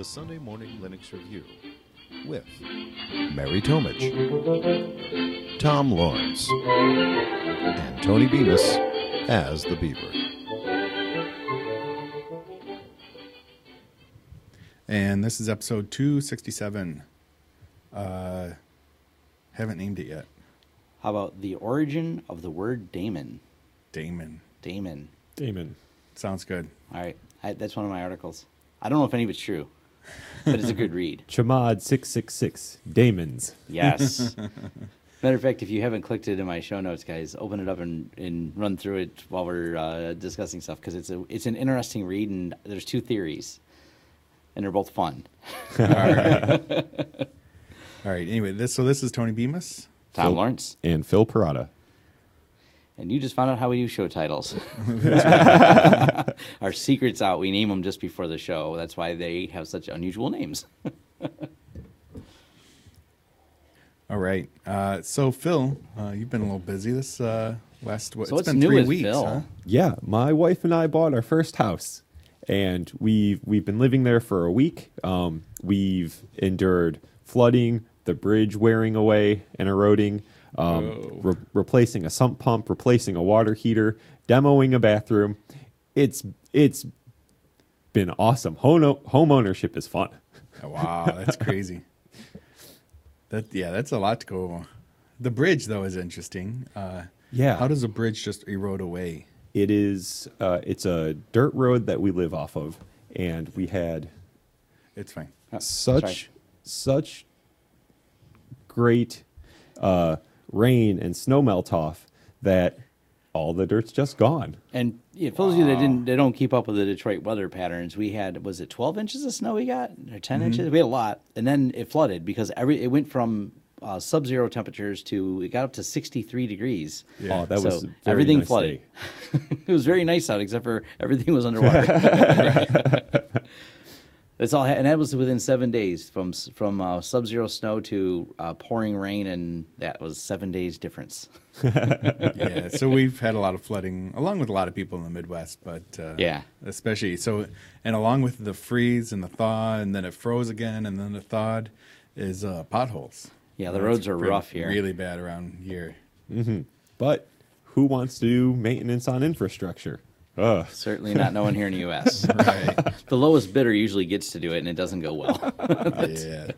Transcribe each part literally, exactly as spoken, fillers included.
the Sunday Morning Linux Review with Mary Tomich, Tom Lawrence, and Tony Bemis as the Beaver. And this is episode two sixty-seven. Uh, haven't named it yet. How about the origin of the word daemon? Daemon. Daemon. Daemon. Sounds good. All right. I, that's one of my articles. I don't know if any of it's true, but it's a good read. Chmod six six six. Daemons. Yes. Matter of fact, if you haven't clicked it in my show notes, guys, open it up and, and run through it while we're uh, discussing stuff, because it's a it's an interesting read, and there's two theories, and they're both fun. All right. All right. Anyway, this so this is Tony Bemis. Tom Phil, Lawrence. And Phil Parada. And you just found out how we do show titles. Our secret's out. We name them just before the show. That's why they have such unusual names. All right. Uh, so, Phil, uh, you've been a little busy this uh, last, what, So it's what's been new three with weeks, Phil? huh? Yeah, my wife and I bought our first house, and we've we've been living there for a week. Um, we've endured flooding, the bridge wearing away and eroding, um, re- replacing a sump pump, replacing a water heater, demoing a bathroom. It's it's been awesome. Home home ownership is fun. Oh, wow, that's crazy. That yeah, that's a lot to go over. The bridge, though, is interesting. Uh, Yeah. How does a bridge just erode away? It is uh, it's a dirt road that we live off of, and we had It's fine. such sorry. such great uh, rain and snow melt off that all the dirt's just gone. And yeah, for those of you that didn't, they don't keep up with the Detroit weather patterns. We had, was it twelve inches of snow we got, or ten Mm-hmm. inches? We had a lot, and then it flooded because every it went from uh, sub-zero temperatures to it got up to sixty-three degrees. Yeah. Oh, that So was a very everything nice flooded. day. It was very nice out, except for everything was underwater. That's all, and that was within seven days from from uh, sub-zero snow to uh, pouring rain, and that was seven days difference. Yeah, so we've had a lot of flooding, along with a lot of people in the Midwest, but uh, Yeah. especially so, and along with the freeze and the thaw, and then it froze again, and then it thawed, is uh, potholes. Yeah, the Uh, roads it's are re- rough here. Really bad around here. But who wants to do maintenance on infrastructure? Ugh. Certainly not no one here in the U S Right. The lowest bidder usually gets to do it, and it doesn't go well. Yeah.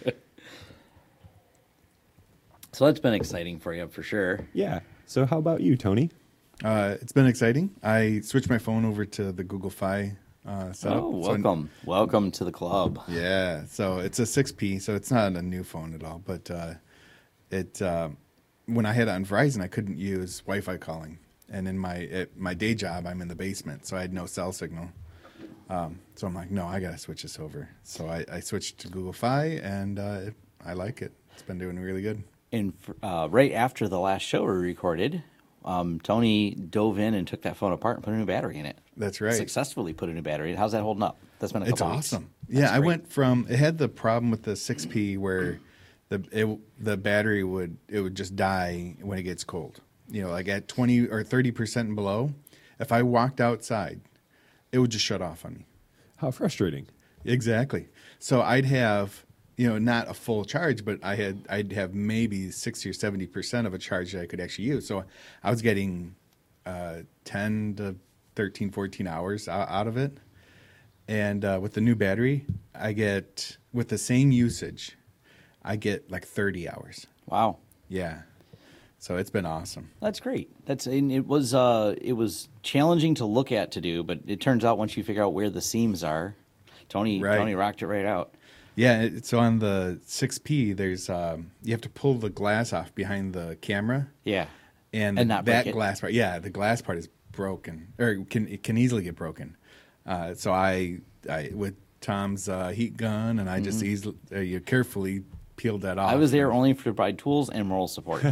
So that's been exciting for you, for sure. Yeah. So how about you, Tony? Uh, it's been exciting. I switched my phone over to the Google Fi uh, setup. Oh, So- welcome. welcome to the club. yeah, so it's a six P, so it's not a new phone at all. But uh, it uh, when I had it on Verizon, I couldn't use Wi-Fi calling, and in my at my day job, I'm in the basement, so I had no cell signal. Um, so I'm like, no, I gotta switch this over. So I, I switched to Google Fi, and uh, it, I like it. It's been doing really good. And uh, right after the last show we recorded, um, Tony dove in and took that phone apart and put a new battery in it. That's right. Successfully put a new battery in. How's that holding up? That's been a couple It's weeks. awesome. Yeah, That's I great. went from it had the problem with the six P where the it, the battery would it would just die when it gets cold. You know, like at twenty or thirty percent and below, if I walked outside, it would just shut off on me. How frustrating. Exactly. So I'd have, you know, not a full charge, but I had I'd have maybe sixty or seventy percent of a charge that I could actually use. So I was getting uh, ten to thirteen, fourteen hours out, out of it. And uh, with the new battery, I get, with the same usage, I get like thirty hours. Wow. Yeah. So it's been awesome. That's great. That's and it was uh it was challenging to look at to do, but it turns out once you figure out where the seams are, Tony Right. Tony rocked it right out. Yeah, it- so on the six P, there's um, you have to pull the glass off behind the camera. Yeah. And, And not break that it. glass part, yeah, the glass part is broken, or can it can easily get broken. Uh, so I, I with Tom's uh, heat gun, and I just easily, uh, you carefully peeled that off. Mm-hmm. I was there only to provide tools and moral support.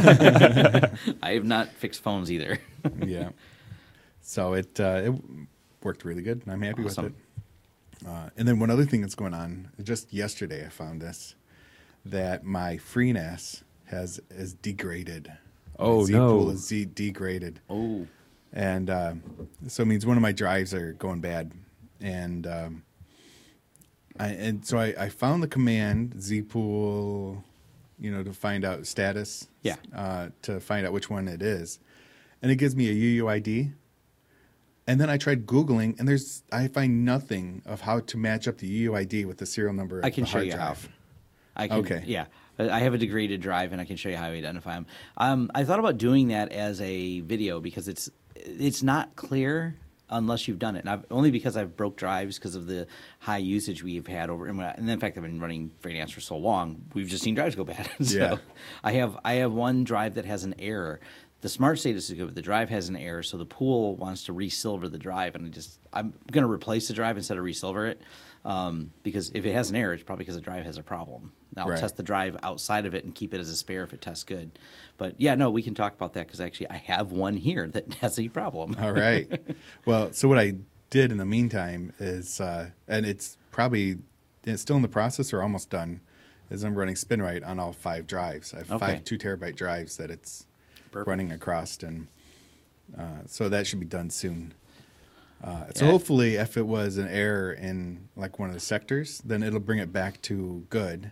I have not fixed phones either. Yeah. So it uh, it worked really good, and I'm happy Awesome. with it. Uh, and then one other thing that's going on, just yesterday I found this, that my FreeNAS has is degraded. Oh, My Z no. pool is Z- degraded. Oh, And uh, so it means one of my drives are going bad. And um, I, and so I, I found the command zpool, you know, to find out status. Yeah. Uh, to find out which one it is, and it gives me a U U I D. And then I tried Googling, and there's I find nothing of how to match up the U U I D with the serial number of I can the show hard you drive. how. I can, Okay. Yeah. I have a degraded drive, and I can show you how to identify them. Um, I thought about doing that as a video because it's it's not clear unless you've done it. And I've, only because I've broke drives because of the high usage we've had over. And, and in fact, I've been running FreeNAS for so long, we've just seen drives go bad. so Yeah. I have I have one drive that has an error. The smart status is good, but the drive has an error, so the pool wants to resilver the drive, and I just I'm going to replace the drive instead of resilver it, um, because if it has an error, it's probably because the drive has a problem. I'll Right. test the drive outside of it and keep it as a spare if it tests good. But yeah, no, we can talk about that because actually I have one here that has a problem. All right. Well, so what I did in the meantime is, uh, and it's probably it's still in the process or almost done, is I'm running SpinRite on all five drives. I have Okay. five two terabyte drives that it's Perfect. running across, and uh, so that should be done soon. Uh, so Yeah. hopefully, if it was an error in like one of the sectors, then it'll bring it back to good,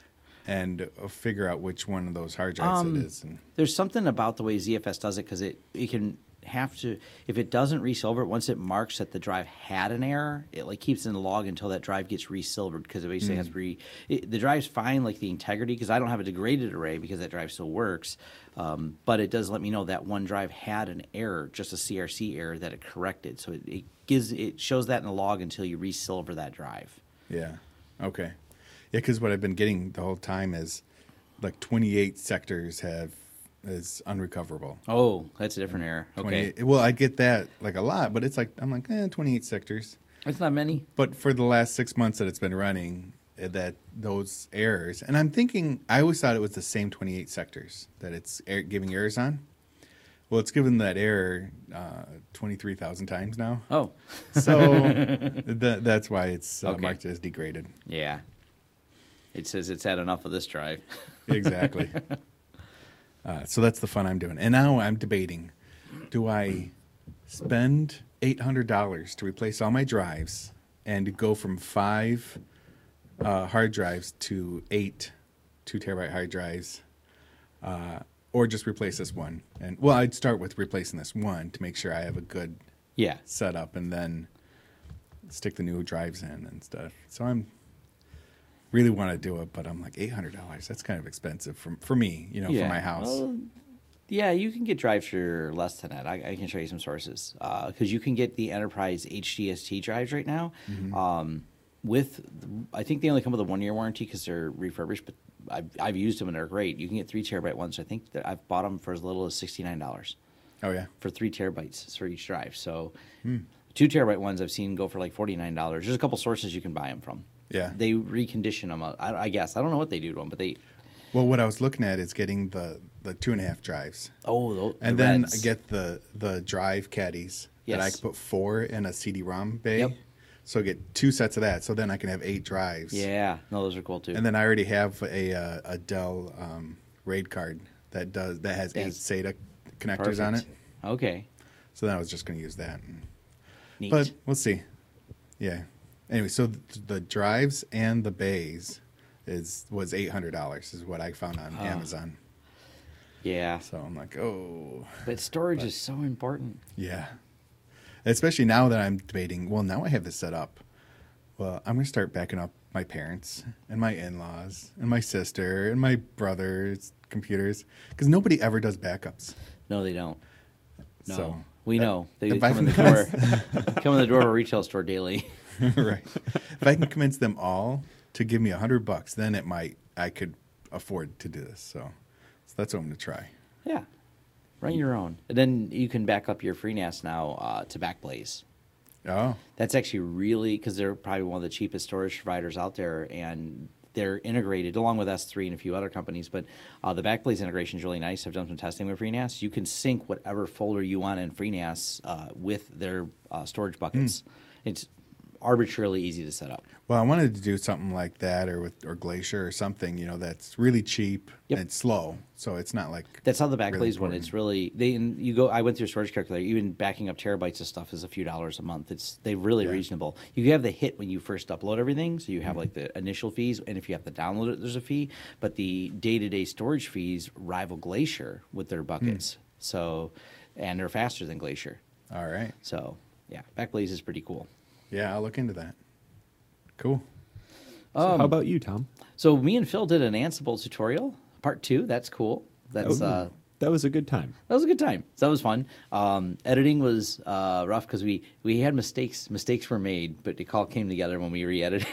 and uh, figure out which one of those hard drives Um, it is. And There's something about the way Z F S does it because it, it can have to, if it doesn't resilver it, once it marks that the drive had an error, it like keeps in the log until that drive gets resilvered because it basically has to re, it, the drive's fine, like the integrity, because I don't have a degraded array because that drive still works, um, but it does let me know that one drive had an error, just a C R C error that it corrected. So it, it gives, it shows that in the log until you resilver that drive. yeah, okay, yeah, because what I've been getting the whole time is like twenty-eight sectors have is unrecoverable. Oh, that's a different error. Okay. twenty-eight Well, I get that like a lot, but it's like I'm like eh, twenty-eight sectors. It's not many. But for the last six months that it's been running, eh, that those errors, and I'm thinking I always thought it was the same twenty-eight sectors that it's er- giving errors on. Well, it's given that error uh, twenty-three thousand times now, Oh, so that, that's why it's uh, Okay. marked as degraded. yeah. It says it's had enough of this drive. Exactly. uh, so that's the fun I'm doing, and now I'm debating: do I spend eight hundred dollars to replace all my drives and go from five uh, hard drives to eight two terabyte hard drives, uh, or just replace this one? And well, I'd start with replacing this one to make sure I have a good Yeah. setup, and then stick the new drives in and stuff. So I'm really want to do it, but I'm like eight hundred dollars. That's kind of expensive for for me, you know, for my house. Well, yeah, you can get drives for less than that. I, I can show you some sources because you can get the Enterprise H D S T drives right now. Mm-hmm. Um, with, I think they only come with a one year warranty because they're refurbished, but I've, I've used them and they're great. You can get three terabyte ones. I think that I've bought them for as little as sixty-nine dollars Oh yeah, for three terabytes for each drive. So Hmm. two terabyte ones I've seen go for like forty-nine dollars. There's a couple sources you can buy them from. yeah. They recondition them. I, I guess I don't know what they do to them, but they Well, what I was looking at is getting the the two and a half drives, oh the, and the then reds. get the the drive caddies that I Yes. could put four in a C D-ROM bay. Yep. So get two sets of that. So then I can have eight drives. yeah no those are cool too. And then I already have a uh, a Dell um, RAID card that does that has eight That's SATA connectors on it. Perfect. Okay. So then I was just going to use that. Neat. But we'll see. Yeah. Anyway, so th- the drives and the bays is was eight hundred dollars is what I found on Oh. Amazon. yeah. So I'm like, oh, But storage is so important. yeah. Especially now that I'm debating. Well, now I have this set up. Well, I'm gonna start backing up my parents and my in-laws and my sister and my brother's computers because nobody ever does backups. No, they don't. No. So we that- know. They if come I in the can door come in the door of a retail store daily. right. If I can convince them all to give me a hundred bucks, then it might I could afford to do this. So, so that's what I'm gonna try. Yeah. Run your own. And then you can back up your FreeNAS now uh, to Backblaze. Oh, That's actually really because they're probably one of the cheapest storage providers out there, and they're integrated along with S three and a few other companies. But uh, the Backblaze integration is really nice. I've done some testing with FreeNAS. You can sync whatever folder you want in FreeNAS uh, with their uh, storage buckets. It's arbitrarily easy to set up. Well, I wanted to do something like that, or with or Glacier or something, you know, that's really cheap Yep. and slow. So it's not like That's how the really Backblaze one. important. It's really they. And you go. I went through a storage calculator. Even backing up terabytes of stuff is a few dollars a month. It's they really Yeah. reasonable. You have the hit when you first upload everything, so you have Mm-hmm. like the initial fees, and if you have to download it, there's a fee. But the day-to-day storage fees rival Glacier with their buckets. Hmm. So, and they're faster than Glacier. All right. So, yeah, Backblaze is pretty cool. Yeah, I'll look into that. Cool. So Um, how about you, Tom? So me and Phil did an Ansible tutorial, part two. That's cool. That's Oh, uh, that was a good time. that was a good time. So that was fun. Um, editing was uh, rough because we, we had mistakes. Mistakes were made, but it all came together when we re-edited.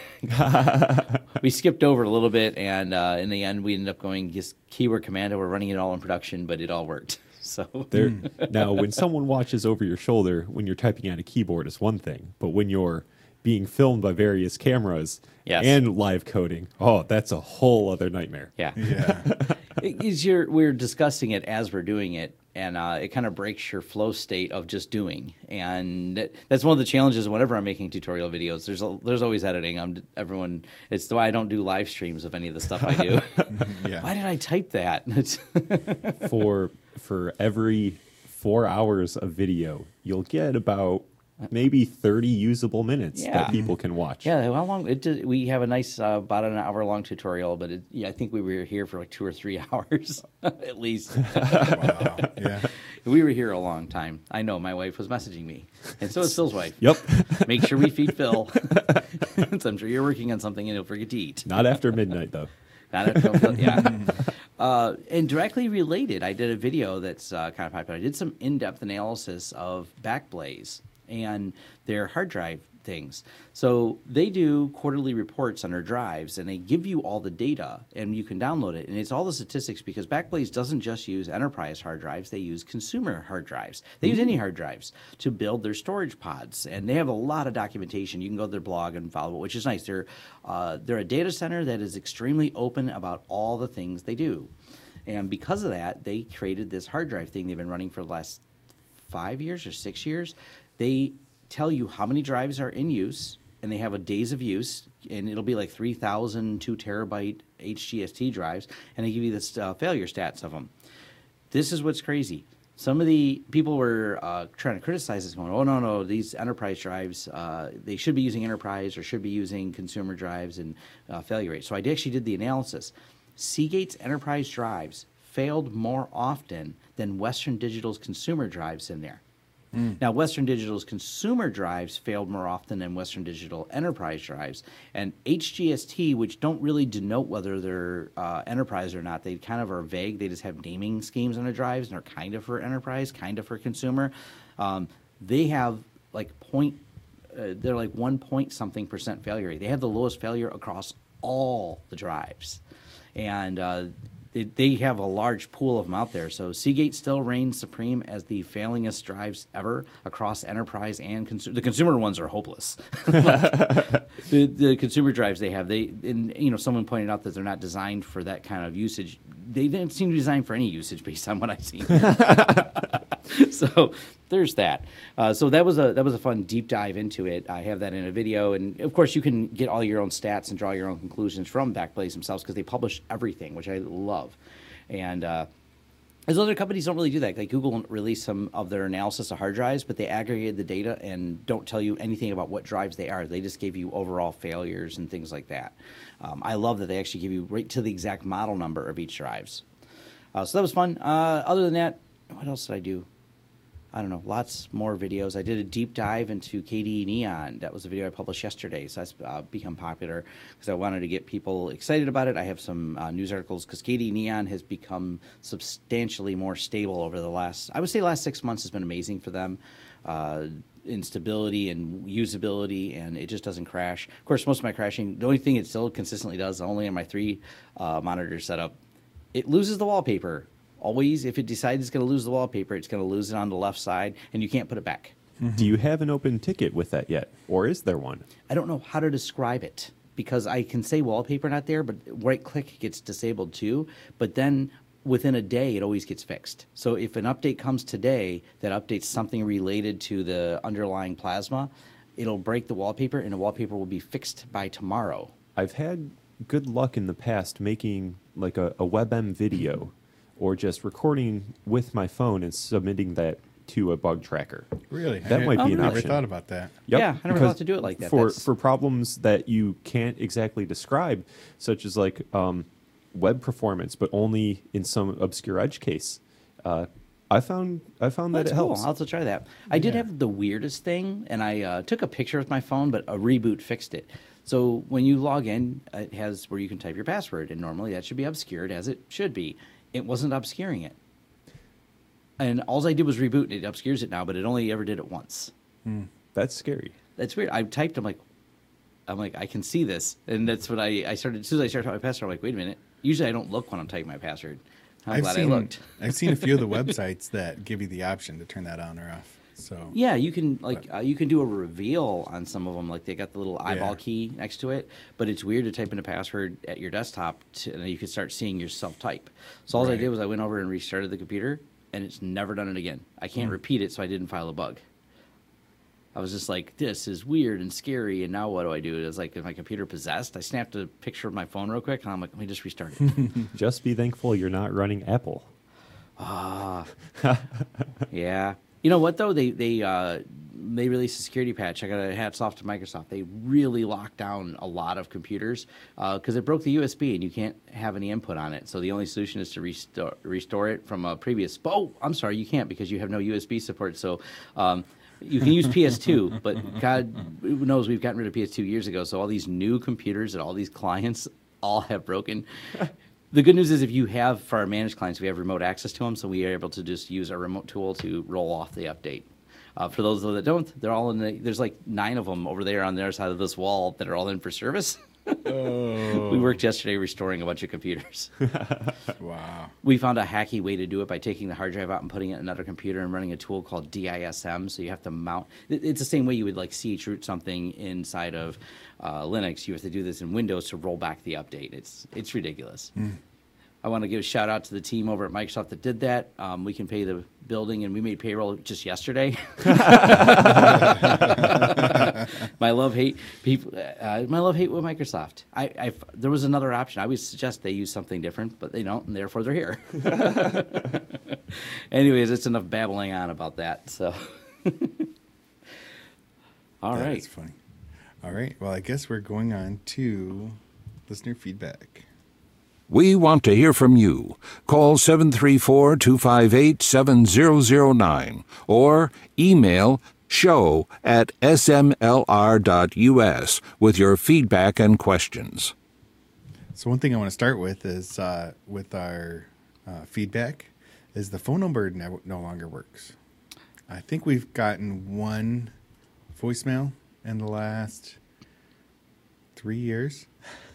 We skipped over a little bit, and uh, in the end, we ended up going just keyword commando. We're running it all in production, but it all worked. So There Hmm. now, when someone watches over your shoulder when you're typing on a keyboard is one thing, but when you're being filmed by various cameras Yes. and live coding, oh, that's a whole other nightmare. yeah, Yeah. It- it's your, we're discussing it as we're doing it, and uh, it kind of breaks your flow state of just doing. And that- that's one of the challenges whenever I'm making tutorial videos. There's a, there's always editing. I'm everyone. It's why I don't do live streams of any of the stuff I do. Yeah. Why did I type that? It's- For for every four hours of video, you'll get about maybe thirty usable minutes Yeah. that people can watch. yeah, how long? It did, we have a nice uh, about an hour long tutorial, but it, yeah, I think we were here for like two or three hours at least. Wow. Yeah. We were here a long time. I know my wife was messaging me, and so is Phil's wife. Yep. Make sure we feed Phil. So I'm sure you're working on something and he'll forget to eat. Not after midnight, though. Not if- don't Phil- yeah. Uh, and directly related, I did a video that's uh, kind of popular. I did some in-depth analysis of Backblaze and their hard drive things. So they do quarterly reports on their drives, and they give you all the data, and you can download it. And it's all the statistics because Backblaze doesn't just use enterprise hard drives; they use consumer hard drives. They use any hard drives to build their storage pods, and they have a lot of documentation. You can go to their blog and follow it, which is nice. They're uh, they're a data center that is extremely open about all the things they do, and because of that, they created this hard drive thing they've been running for the last five years or six years. They tell you how many drives are in use, and they have a days of use, and it'll be like three thousand two terabyte H G S T drives, and they give you the uh, failure stats of them. This is what's crazy. Some of the people were uh, trying to criticize this, going, oh, no, no, these enterprise drives, uh, they should be using enterprise or should be using consumer drives and uh, failure rate. So I actually did the analysis. Seagate's enterprise drives failed more often than Western Digital's consumer drives in there. Now, Western Digital's consumer drives failed more often than Western Digital enterprise drives. And H G S T, which don't really denote whether they're uh, enterprise or not, they kind of are vague. They just have naming schemes on their drives, and they're kind of for enterprise, kind of for consumer. Um, they have like point, uh, they're like one point something percent failure rate. They have the lowest failure across all the drives. And uh, they, they have a large pool of them out there. So Seagate still reigns supreme as the failingest drives ever across enterprise and consumer. The consumer ones are hopeless. the, the consumer drives they have, they and you know someone pointed out that they're not designed for that kind of usage. They didn't seem to be designed for any usage based on what I've seen. So there's that. Uh, so that was a that was a fun deep dive into it. I have that in a video, and of course you can get all your own stats and draw your own conclusions from Backblaze themselves because they publish everything, which I love. And uh, as other companies don't really do that. Like Google released some of their analysis of hard drives, but they aggregated the data and don't tell you anything about what drives they are. They just gave you overall failures and things like that. Um, I love that they actually give you right to the exact model number of each drives. Uh, so that was fun. Uh, other than that, what else did I do? I don't know, lots more videos. I did a deep dive into K D E Neon. That was a video I published yesterday, so that's uh, become popular because I wanted to get people excited about it. I have some uh, news articles because K D E Neon has become substantially more stable over the last, I would say last six months has been amazing for them. Uh, in stability and usability, and it just doesn't crash. Of course, most of my crashing, the only thing it still consistently does, only on my three uh, monitor setup, it loses the wallpaper. Always, if it decides it's going to lose the wallpaper, it's going to lose it on the left side, and you can't put it back. Do you have an open ticket with that yet, or is there one? I don't know how to describe it because I can say wallpaper not there, but right-click gets disabled too. But then within a day, it always gets fixed. So if an update comes today that updates something related to the underlying Plasma, it'll break the wallpaper, and the wallpaper will be fixed by tomorrow. I've had good luck in the past making like a, a WebM video or just recording with my phone and submitting that to a bug tracker. Really? That I, might I be an never option. thought about that. Yep, Yeah, I never because thought to do it like that. For That's- for problems that you can't exactly describe, such as like um, web performance, but only in some obscure edge case. Uh, I found I found that That's it cool. helps. I'll have to try that. I did Yeah. have the weirdest thing, and I uh, took a picture with my phone, but a reboot fixed it. So when you log in, it has where you can type your password, and normally that should be obscured, as it should be. It wasn't obscuring it. And all I did was reboot, and it obscures it now, but it only ever did it once. That's scary. That's weird. I typed, I'm like, I'm like, I can see this. And that's what I, I started, as soon as I started typing my password, I'm like, wait a minute. Usually I don't look when I'm typing my password. I'm I've glad seen, I looked. I've seen a few of the websites that give you the option to turn that on or off. So Yeah, you can like uh, you can do a reveal on some of them. Like they got the little eyeball Yeah. key next to it, but it's weird to type in a password at your desktop, to, and then you can start seeing yourself type. So all I Right. did was I went over and restarted the computer, and it's never done it again. I can't repeat it, so I didn't file a bug. I was just like, this is weird and scary, and now what do I do? It was like, is my computer possessed? I snapped a picture of my phone real quick, and I'm like, let me just restart it. Just be thankful you're not running Apple. Yeah. You know what though? They they uh, they released a security patch. I got a hats off to Microsoft. They really locked down a lot of computers because it broke the U S B and you can't have any input on it. So the only solution is to restore restore it from a previous. Oh, I'm sorry, you can't because you have no U S B support. So. Um, you can use P S two, but God knows we've gotten rid of P S two years ago. So all these new computers and all these clients all have broken. The good news is if you have, for our managed clients, we have remote access to them, so we are able to just use our remote tool to roll off the update. Uh, for those that don't, they're all in the, there's like nine of them over there on the other side of this wall that are all in for service. Oh. We worked yesterday restoring a bunch of computers. Wow. We found a hacky way to do it by taking the hard drive out and putting it in another computer and running a tool called D I S M. So you have to mount. it- It's the same way you would like chroot something inside of uh, Linux. You have to do this in Windows to roll back the update. It's it's ridiculous. I want to give a shout out to the team over at Microsoft that did that. Um, we can pay the building, and we made payroll just yesterday. my love hate people. Uh, my love hate with Microsoft. I, I there was another option. I would suggest they use something different, but they don't, and therefore they're here. Anyways, it's enough babbling on about that. So, all That right. is funny. All right. Well, I guess we're going on to listener feedback. We want to hear from you. Call seven three four, two five eight, seven zero zero nine or email show at s m l r dot u s with your feedback and questions. So one thing I want to start with is uh, with our uh, feedback is the phone number no, no longer works. I think we've gotten one voicemail in the last three years.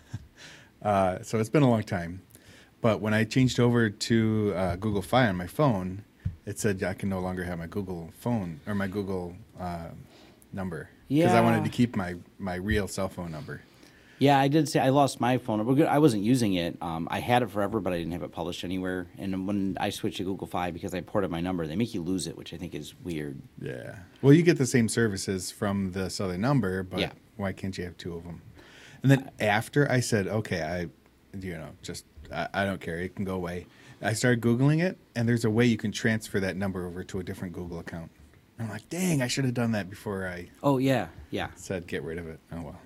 uh, so it's been a long time. But when I changed over to uh, Google Fi on my phone, it said I can no longer have my Google phone or my Google uh, number because I wanted Yeah. to keep my, my real cell phone number. Yeah, I did say I lost my phone number. Good, I wasn't using it. Um, I had it forever, but I didn't have it published anywhere. And when I switched to Google Fi because I ported my number, they make you lose it, which I think is weird. Yeah. Well, you get the same services from this other number, but Yeah. why can't you have two of them? And then after I said, okay, I, you know, just, I, I don't care. It can go away. I started Googling it, and there's a way you can transfer that number over to a different Google account. I'm like, dang, I should have done that before I Oh, yeah, yeah. said get rid of it. Oh, well.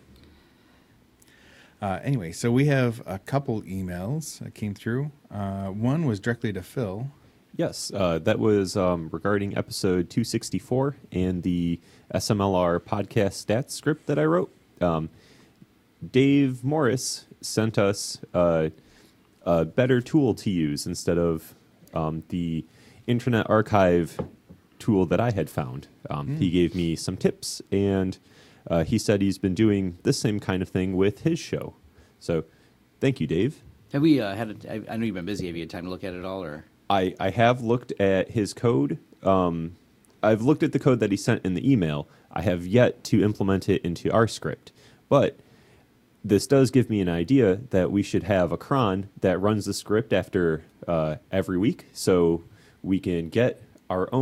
Uh, anyway, so we have a couple emails that came through. Uh, one was directly to Phil. Yes, uh, that was um, regarding episode two sixty-four and the S M L R podcast stats script that I wrote. Um, Dave Morris sent us uh, a better tool to use instead of um, the Internet Archive tool that I had found. Um, He gave me some tips, and uh, he said he's been doing this same kind of thing with his show. So thank you, Dave. Have we uh, had? A, I I know you've been busy. Have you had time to look at it all, or? I, I have looked at his code. Um, I've looked at the code that he sent in the email. I have yet to implement it into our script. But this does give me an idea that we should have a cron that runs the script after uh, every week, so we can get our own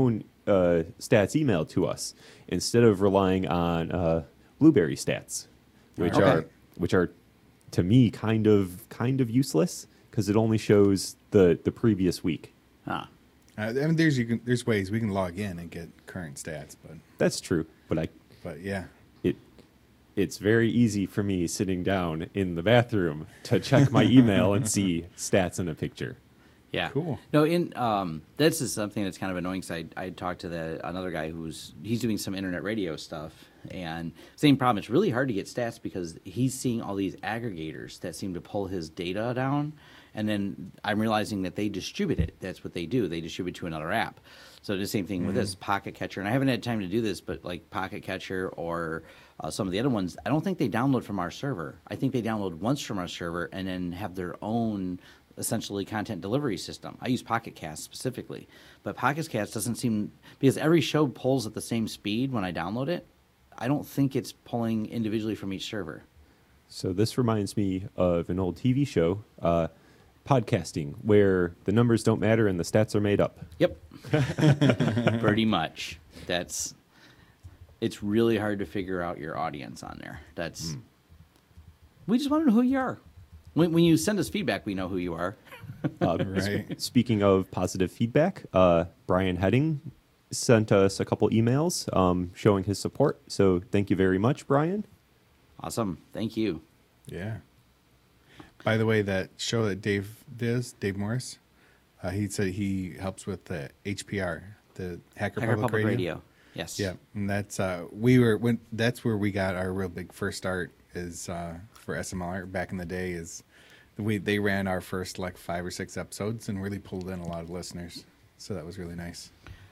uh, stats emailed to us instead of relying on uh, Blueberry stats, which Okay. are which are to me kind of kind of useless because it only shows the the previous week. Huh. Uh, I mean, there's you can there's ways we can log in and get current stats, but That's true, but I but yeah, it it's very easy for me sitting down in the bathroom to check my email and see stats in a picture. Yeah. Cool. No, in um, this is something that's kind of annoying. Cause I I talked to the another guy who's he's doing some internet radio stuff, and same problem. It's really hard to get stats because he's seeing all these aggregators that seem to pull his data down, and then I'm realizing that they distribute it. That's what they do. They distribute to another app. So the same thing with this Pocket Catcher, and I haven't had time to do this, but like Pocket Catcher or uh, some of the other ones, I don't think they download from our server. I think they download once from our server and then have their own essentially content delivery system. I use Pocket Cast specifically, but Pocket Cast doesn't seem, because every show pulls at the same speed when I download it. I don't think it's pulling individually from each server. So this reminds me of an old T V show, uh, podcasting, where the numbers don't matter and the stats are made up. Yep. Pretty much. That's, it's really hard to figure out your audience on there. That's, we just want to know who you are. When, when you send us feedback, we know who you are. Uh, right. Speaking of positive feedback, uh, Brian Heading sent us a couple emails um, showing his support. So thank you very much, Brian. Awesome. Thank you. Yeah. By the way, that show that Dave does, Dave Morris, uh, he said he helps with the H P R, the Hacker, Hacker Public, Public Radio. Radio. Yes. Yeah, and that's uh, we were when that's where we got our real big first start is uh, for S M L R back in the day. Is we they ran our first like five or six episodes and really pulled in a lot of listeners. So that was really nice.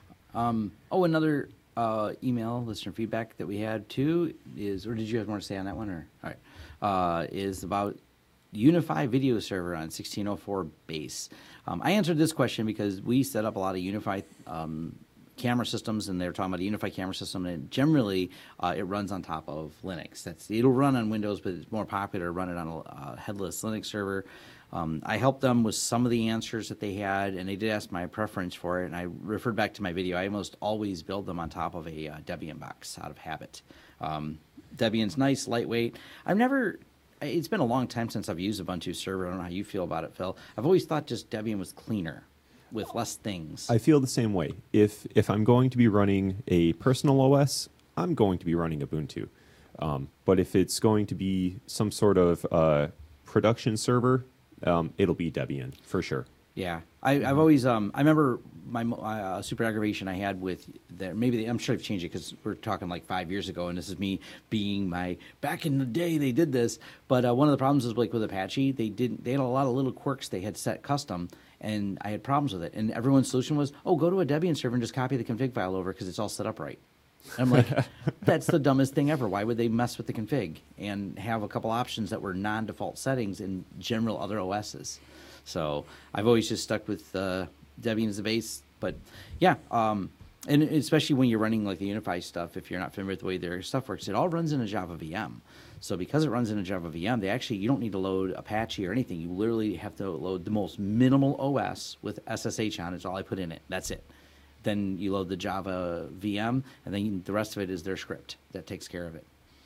Um, oh, another uh, email listener feedback that we had too is, or did you have more to say on that one? Or all right, uh, is about Unify video server on sixteen oh four base. Um, I answered this question because we set up a lot of Unify um, camera systems, and they were talking about a Unify camera system, and generally uh, it runs on top of Linux. That's it'll run on Windows, but it's more popular to run it on a uh, headless Linux server. Um, I helped them with some of the answers that they had, and they did ask my preference for it, and I referred back to my video. I almost always build them on top of a uh, Debian box out of habit. Um, Debian's nice, lightweight. I've never... It's been a long time since I've used Ubuntu server. I don't know how you feel about it, Phil. I've always thought just Debian was cleaner with less things. I feel the same way. If if I'm going to be running a personal O S, I'm going to be running Ubuntu. Um, but if it's going to be some sort of uh, production server, um, it'll be Debian for sure. Yeah, I, I've always. Um, I remember my uh, super aggravation I had with that. Maybe they, I'm sure they've changed it because we're talking like five years ago, and this is me being my back in the day they did this. But uh, one of the problems was like with Apache, they didn't. They had a lot of little quirks they had set custom, and I had problems with it. And everyone's solution was, oh, go to a Debian server and just copy the config file over because it's all set up right. And I'm like, that's the dumbest thing ever. Why would they mess with the config and have a couple options that were non-default settings in general other O Ss? So I've always just stuck with uh, Debian as a base. But yeah, um, and especially when you're running like the Unify stuff, if you're not familiar with the way their stuff works, it all runs in a Java V M. So because it runs in a Java V M, they actually, you don't need to load Apache or anything. You literally have to load the most minimal O S with S S H on. It's all I put in it. That's it. Then you load the Java V M, and then the rest of it is their script that takes care of it.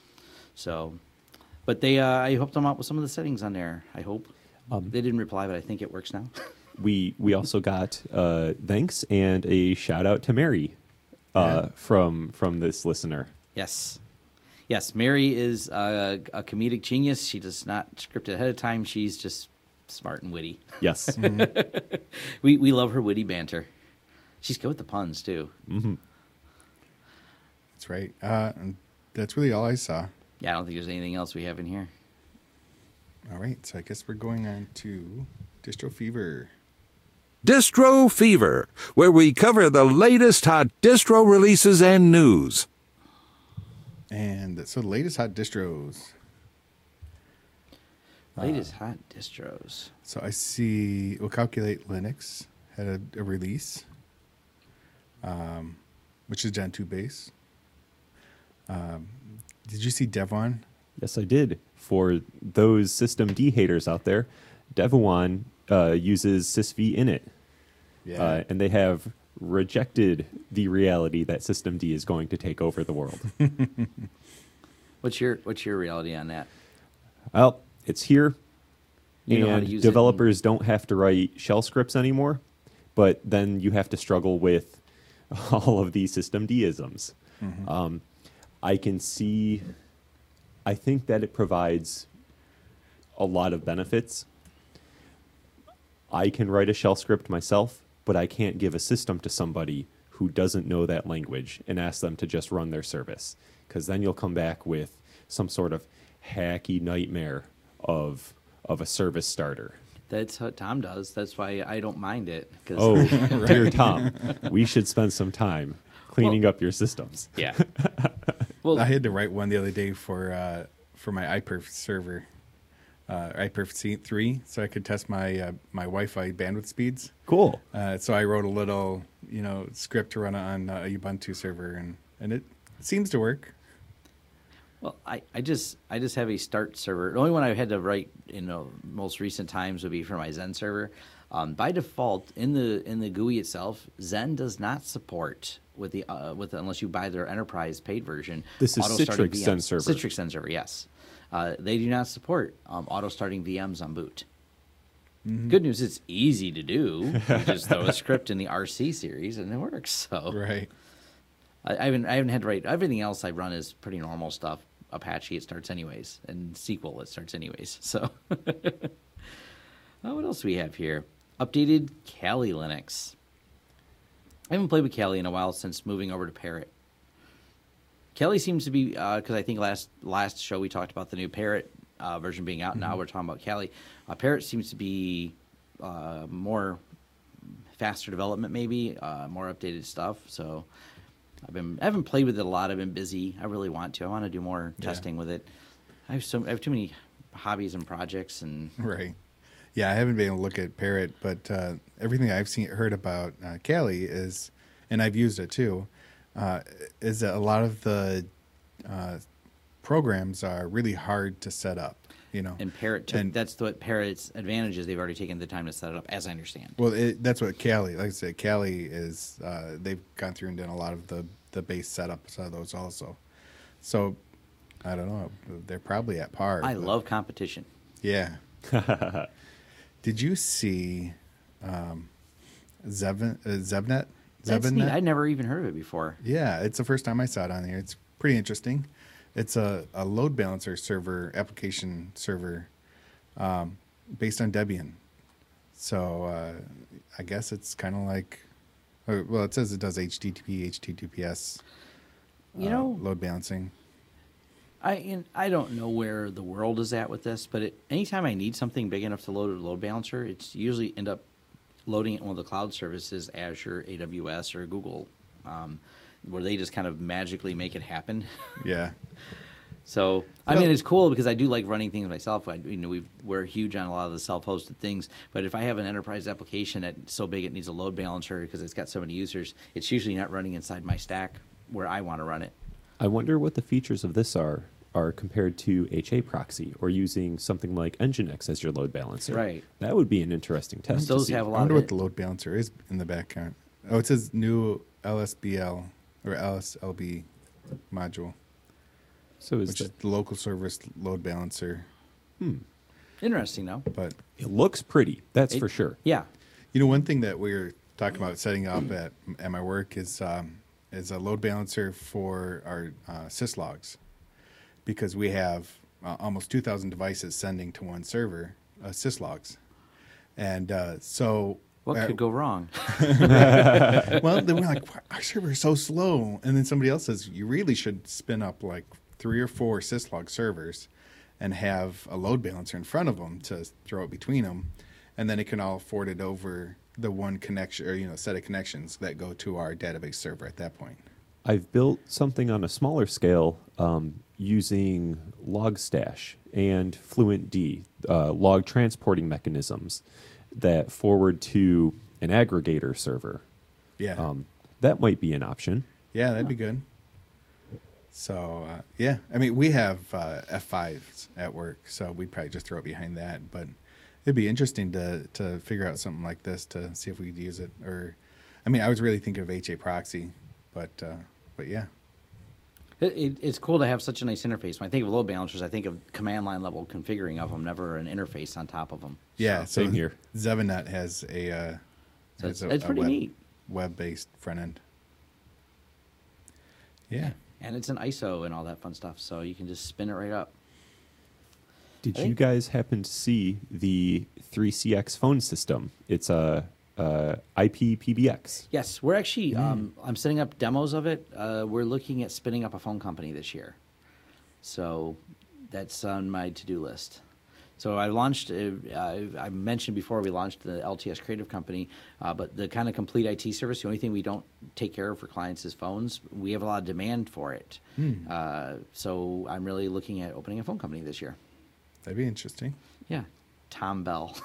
So, but they, uh, I helped them out with some of the settings on there. I hope um, they didn't reply, but I think it works now. We we also got uh, thanks and a shout out to Mary uh, Yeah. from from this listener. Yes, yes. Mary is a, a comedic genius. She does not script it ahead of time. She's just smart and witty. Yes. we we love her witty banter. She's good with the puns too. Mm-hmm. That's right. Uh, and that's really all I saw. Yeah, I don't think there's anything else we have in here. All right, so I guess we're going on to Distro Fever. Distro Fever, where we cover the latest hot distro releases and news. And so the latest hot distros. Latest hot distros. So I see, we'll calculate Linux had a, a release, um, which is Gen two base. Um, did you see Devuan? Yes, I did. For those system D haters out there, Devuan uh, uses sysv init. Yeah. Uh, and they have rejected the reality that System D is going to take over the world. What's your what's your reality on that? Well, it's here, You know how to and use it and- developers don't have to write shell scripts anymore, but then you have to struggle with all of these System D-isms. Um, I can see, I think that it provides a lot of benefits. I can write a shell script myself, but I can't give a system to somebody who doesn't know that language and ask them to just run their service, because then you'll come back with some sort of hacky nightmare of of a service starter. That's what Tom does. That's why I don't mind it. 'Cause Oh, dear Tom, we should spend some time cleaning Well- up your systems. yeah. Well, I had to write one the other day for uh, for my iPerf server, uh, iPerf three, so I could test my uh, my Wi-Fi bandwidth speeds. Cool. Uh, so I wrote a little, you know, script to run on uh, a Ubuntu server, and, and it seems to work. Well, I, I just I just have a start server. The only one I've had to write in the most recent times would be for my Zen server. Um, by default, in the in the G U I itself, Zen does not support with the uh, with unless you buy their enterprise paid version. This is auto-starting Citrix V Ms. Zen server. Citrix Zen server, yes. Uh, they do not support um, auto starting V Ms on boot. Good news, it's easy to do. You just throw a script in the R C series and it works. So Right. I, I haven't I haven't had to write everything else I run is pretty normal stuff. Apache it starts anyways, and S Q L it starts anyways. So oh, what else do we have here? Updated Kali Linux. I haven't played with Kali in a while since moving over to Parrot. Kali seems to be because uh, I think last last show we talked about the new Parrot uh, version being out. Mm-hmm. Now we're talking about Kali. Uh, Parrot seems to be uh, more faster development, maybe uh, more updated stuff. So I've been I haven't played with it a lot. I've been busy. I really want to. I want to do more Yeah. testing with it. I have so I have too many hobbies and projects and Right. Yeah, I haven't been able to look at Parrot, but uh, everything I've seen heard about uh, Kali is, and I've used it too, uh, is that a lot of the uh, programs are really hard to set up. You know, and Parrot took, And- that's what Parrot's advantage is. They've already taken the time to set it up, as I understand. well, it, that's what Kali, like I said, Kali is. Uh, they've gone through and done a lot of the the base setups of those also. So I don't know. They're probably at par. I but- love competition. Yeah. Did you see um, Zev- uh, Zevnet? That's neat. Zevnet? I'd never even heard of it before. Yeah, it's the first time I saw it on here. It's pretty interesting. It's a, a load balancer server, application server, um, based on Debian. So uh, I guess it's kind of like, or, well, it says it does H T T P, H T T P S, You uh, know, load balancing. I in, I don't know where the world is at with this, but it, anytime I need something big enough to load a load balancer, it's usually end up loading it in one of the cloud services, Azure, A W S, or Google, um, where they just kind of magically make it happen. Yeah. So I Well- mean, it's cool because I do like running things myself. I, you know, we we're huge on a lot of the self-hosted things. But if I have an enterprise application that's so big it needs a load balancer because it's got so many users, it's usually not running inside my stack where I want to run it. I wonder what the features of this are are compared to H A proxy or using something like Nginx as your load balancer. Right. That would be an interesting test. to Those see. have a I lot wonder of what the load balancer is in the background. Oh, it says new L S B L or L S L B module, So is which the, is the local service load balancer. Interesting, though. But it looks pretty. That's It- for sure. Yeah. you know, one thing that we're talking about setting up at at my work is um, is a load balancer for our uh, syslogs, because we have uh, almost two thousand devices sending to one server uh, syslogs, and uh, so What uh, could go wrong? well, then we're like, our server is so slow. And then somebody else says, you really should spin up like three or four syslog servers and have a load balancer in front of them to throw it between them. And then it can all forward it over the one connection or, you know, set of connections that go to our database server at that point. I've built something on a smaller scale um, using Logstash and FluentD, uh, log transporting mechanisms that forward to an aggregator server. Yeah. Um, that might be an option. Yeah, that'd be good. So, uh, yeah, I mean, we have uh, F fives at work, so we'd probably just throw it behind that. But it'd be interesting to to figure out something like this to see if we could use it. Or I mean, I was really thinking of H A proxy, but uh, but yeah. It, it, it's cool to have such a nice interface. When I think of load balancers, I think of command line level configuring of them, never an interface on top of them. Yeah, so Same here. Zevanet has a uh, So has it's, a, it's a pretty web, neat. web-based front end. Yeah. And it's an I S O and all that fun stuff, so you can just spin it right up. Did I you think- guys happen to see the three C X phone system? It's a, a I P P B X. Yes, we're actually. Um, I'm setting up demos of it. Uh, we're looking at spinning up a phone company this year, so that's on my to-do list. So I launched. Uh, I, I mentioned before we launched the L T S Creative Company, uh, but the kind of complete I T service. The only thing we don't take care of for clients is phones. We have a lot of demand for it, uh, so I'm really looking at opening a phone company this year. That'd be interesting. Yeah, Tom Bell.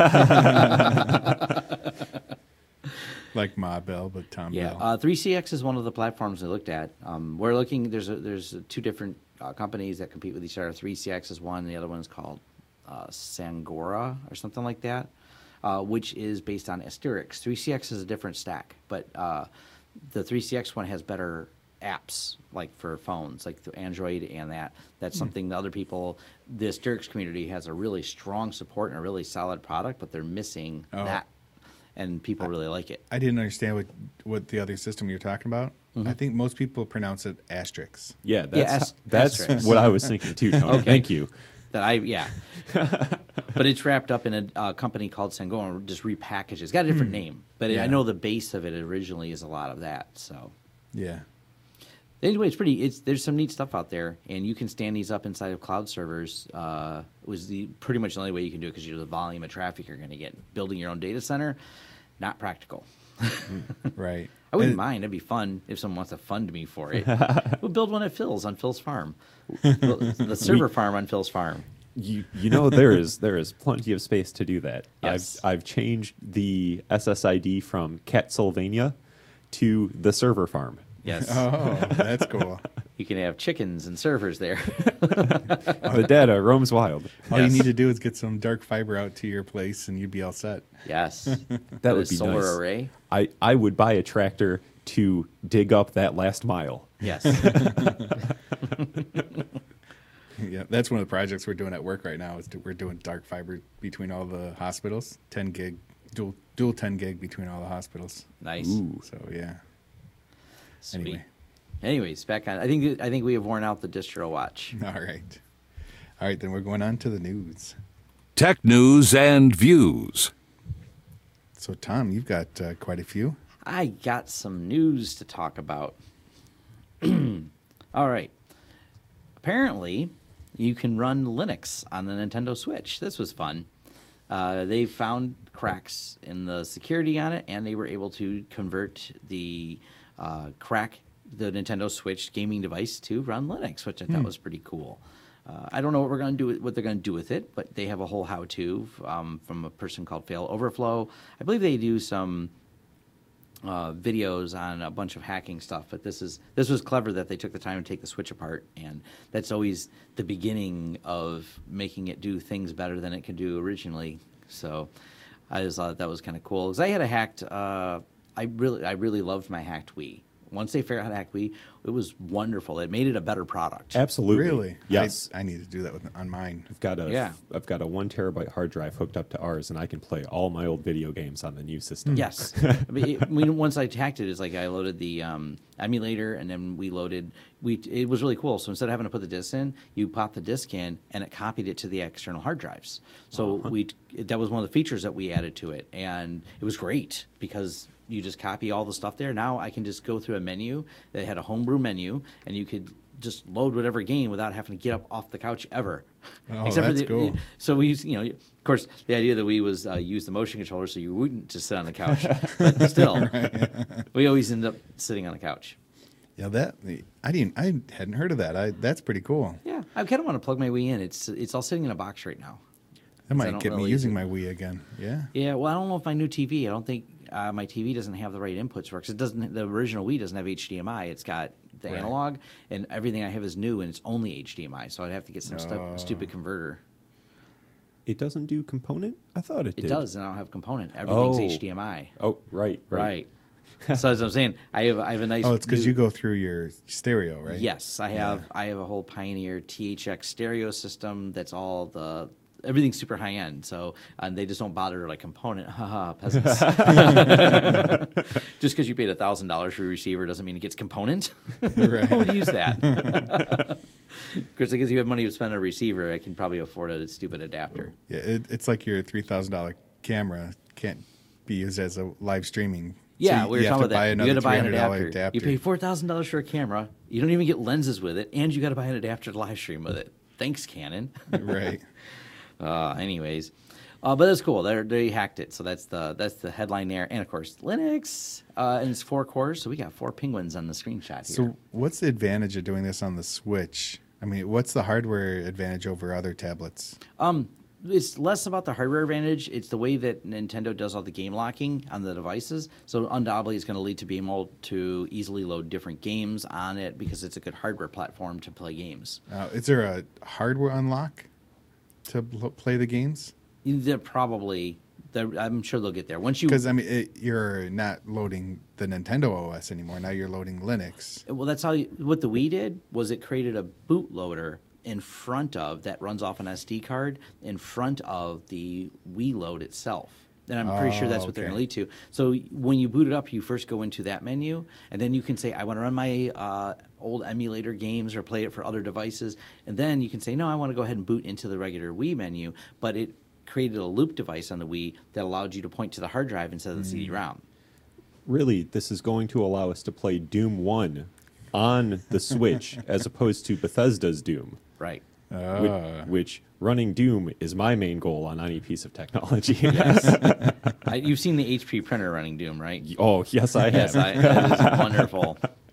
Like Ma Bell, but Tom Yeah, Bell. uh, three C X is one of the platforms we looked at. Um, we're looking. There's a, there's two different uh, companies that compete with each other. three C X is one. The other one is called uh, Sangora or something like that, uh, which is based on Asterix. three C X is a different stack, but uh, the three C X one has better apps, like for phones, like the Android and that. That's something the other people, the Asterix community has a really strong support and a really solid product, but they're missing Oh. that, and people really like it. I didn't understand what what the other system you're talking about. Mm-hmm. I think most people pronounce it asterisk. Yeah, that's ast- that's asterisk. what I was thinking too, Tony. Okay. Thank you. That I yeah, but it's wrapped up in a uh, company called Sangora, just repackaged. It's got a different name, but Yeah. I know the base of it originally is a lot of that. So Yeah. anyway, it's pretty. It's there's some neat stuff out there, and you can stand these up inside of cloud servers. Uh, was the pretty much the only way you can do it because you know the volume of traffic you're going to get. Building your own data center, not practical. Right. I wouldn't And- mind. It'd be fun if someone wants to fund me for it. We'll build one at Phil's on Phil's farm, the server farm on Phil's farm. You you know there is there is plenty of space to do that. Yes. I've I've changed the S S I D from Catsylvania to the server farm. Yes, Oh, that's cool. you can have chickens and servers there. The data roams wild. All Yes. you need to do is get some dark fiber out to your place, and you'd be all set. Yes, That With would a be solar nice. array. I, I would buy a tractor to dig up that last mile. Yes, Yeah, that's one of the projects we're doing at work right now. Is do, we're doing dark fiber between all the hospitals, ten gig, dual dual ten gig between all the hospitals. nice. Ooh. So yeah. Sweet. Anyway, Anyways, back on. I think I think we have worn out the distro watch. all right, all right. Then we're going on to the news. Tech news and views. So Tom, you've got uh, quite a few. I got some news to talk about. All right. Apparently, you can run Linux on the Nintendo Switch. This was fun. Uh, they found cracks in the security on it, and they were able to convert the uh, crack, the Nintendo Switch gaming device, to run Linux, which I thought was pretty cool. Uh, I don't know what we're going to do, with, what they're going to do with it, but they have a whole how-to um, from a person called Fail Overflow. I believe they do some uh, videos on a bunch of hacking stuff, but this is this was clever that they took the time to take the Switch apart, and that's always the beginning of making it do things better than it could do originally. So I just thought that was kind of cool. Because I had a hacked, uh, I really I really loved my hacked Wii. Once they figured out how to hack Wii, it was wonderful. It made it a better product. Absolutely. Really? Yes. I, I need to do that with on mine. I've got a Yeah. I've got a one terabyte hard drive hooked up to ours, and I can play all my old video games on the new system. Yes. I mean, I mean, once I hacked it, it's like I loaded the um, emulator, and then we loaded. We it was really cool. So instead of having to put the disc in, you pop the disc in, and it copied it to the external hard drives. So we that was one of the features that we added to it, and it was great because you just copy all the stuff there. Now I can just go through a menu that had a homebrew menu, and you could just load whatever game without having to get up off the couch ever. Oh, for that's the, cool. So we, used, you know, of course, the idea that we was uh, use the motion controller so you wouldn't just sit on the couch, but still, we always end up sitting on the couch. Yeah, that I didn't. I hadn't heard of that. I that's pretty cool. Yeah, I kind of want to plug my Wii in. It's it's all sitting in a box right now. That I might don't get me really using use my Wii again. Yeah. Yeah, well, I don't know if my new T V. I don't think uh, my T V doesn't have the right inputs for it. 'Cause it doesn't. The original Wii doesn't have H D M I. It's got the Right. analog, and everything I have is new, and it's only H D M I. So I'd have to get some stu- Oh. stupid converter. It doesn't do component? I thought it, It did. does, and I don't have component. Everything's Oh. H D M I. Oh, right, right. Right. So as I'm saying, I have I have a nice. Oh, it's because new- you go through your stereo, right? Yes, I have. I have a whole Pioneer T H X stereo system. That's all the everything's super high end. So and they just don't bother like component. Haha, peasants. Just because you paid a thousand dollars for a receiver doesn't mean it gets component. Right. Who would use that? Because because you have money to spend on a receiver, I can probably afford a stupid adapter. Yeah, it, it's like your three thousand dollar camera can't be used as a live streaming. Yeah, so we you were have talking to about buy that. You another got to buy an three hundred dollar adapter. adapter. You pay four thousand dollars for a camera. You don't even get lenses with it, and you got to buy an adapter to live stream with it. Thanks, Canon. Right. Uh, anyways, uh, but that's cool. They they hacked it, so that's the that's the headline there. And of course, Linux, uh, and it's four cores, so we got four penguins on the screenshot here. So, what's the advantage of doing this on the Switch? I mean, what's the hardware advantage over other tablets? Um, it's less about the hardware advantage. It's the way that Nintendo does all the game locking on the devices. So undoubtedly, it's going to lead to being able to easily load different games on it because it's a good hardware platform to play games. Uh, is there a hardware unlock to bl- play the games? They're probably, they're, I'm sure they'll get there. Once you, Because I mean, it, you're not loading the Nintendo O S anymore. Now you're loading Linux. well, that's how you, what the Wii did was it created a bootloader in front of that runs off an S D card in front of the Wii load itself. And I'm pretty Oh, sure that's what they're okay. going to lead to. So when you boot it up, you first go into that menu, and then you can say, I want to run my uh, old emulator games or play it for other devices. And then you can say, no, I want to go ahead and boot into the regular Wii menu. But it created a loop device on the Wii that allowed you to point to the hard drive instead of the Mm. C D ROM. Really, this is going to allow us to play Doom one on the Switch as opposed to Bethesda's Doom. Right. Uh, Which, which running Doom is my main goal on any piece of technology. I, you've seen the H P printer running Doom, right? Oh, yes, I have. Yes, I, that is wonderful.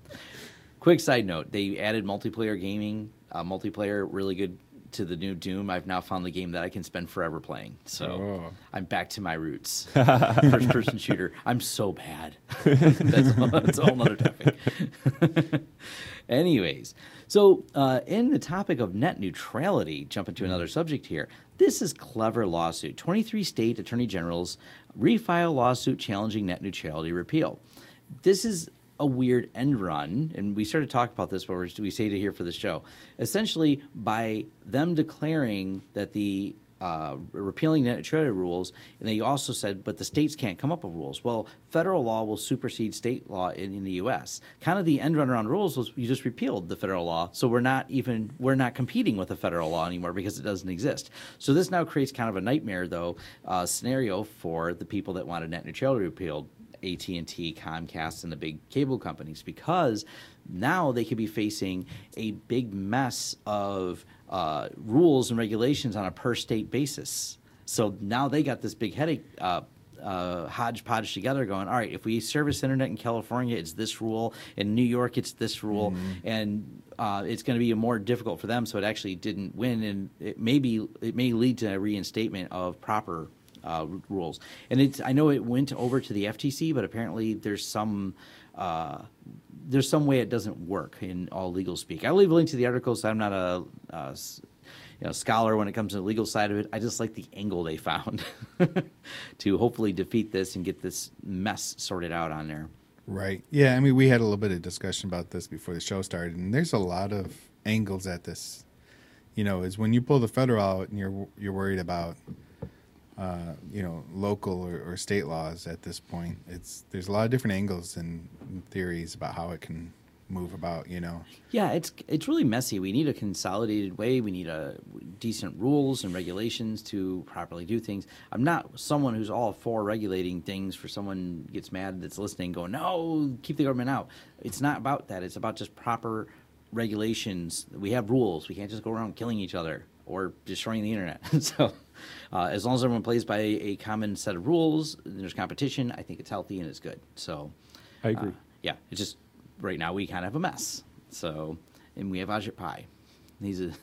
Quick side note: they added multiplayer gaming, uh, multiplayer really good to the new Doom. I've now found the game that I can spend forever playing. So Oh. I'm back to my roots. First-person shooter. I'm so bad. that's, that's a whole other topic. Anyways, so uh, in the topic of net neutrality, jump into another subject here. This is clever lawsuit. twenty-three state attorney generals refile lawsuit challenging net neutrality repeal. This is a weird end run, and we started talking about this, but we say it here for the show. Essentially, by them declaring that the uh, repealing net neutrality rules, and they also said, but the states can't come up with rules. Well, federal law will supersede state law in, in the U S. Kind of the end run around rules was you just repealed the federal law, so we're not even we're not competing with the federal law anymore because it doesn't exist. So this now creates kind of a nightmare, though, uh, scenario for the people that wanted net neutrality repealed. A T and T, Comcast, and the big cable companies, because now they could be facing a big mess of uh, rules and regulations on a per state basis. So now they got this big headache, uh, uh, hodgepodge together going, all right, if we service internet in California, it's this rule. In New York, it's this rule. Mm-hmm. And uh, it's going to be more difficult for them. So it actually didn't win. And it may, be, it may lead to a reinstatement of proper Uh, rules. And it's, I know it went over to the F T C, but apparently there's some uh, there's some way it doesn't work in all legal speak. I'll leave a link to the article, so I'm not a, a you know, scholar when it comes to the legal side of it. I just like the angle they found to hopefully defeat this and get this mess sorted out on there. Right. Yeah, I mean, we had a little bit of discussion about this before the show started, and there's a lot of angles at this. You know, is when you pull the federal out and you're you're worried about Uh, you know, local or, or state laws at this point. It's there's a lot of different angles and theories about how it can move about, you know. Yeah, it's it's really messy. We need a consolidated way. We need a decent rules and regulations to properly do things. I'm not someone who's all for regulating things for someone gets mad that's listening going, no, keep the government out. It's not about that. It's about just proper regulations. We have rules. We can't just go around killing each other or destroying the internet. so uh, as long as everyone plays by a, a common set of rules, there's competition, I think it's healthy and it's good. So I agree. Uh, yeah, it's just right now we kind of have a mess. So, and we have Ajit Pai. He's a,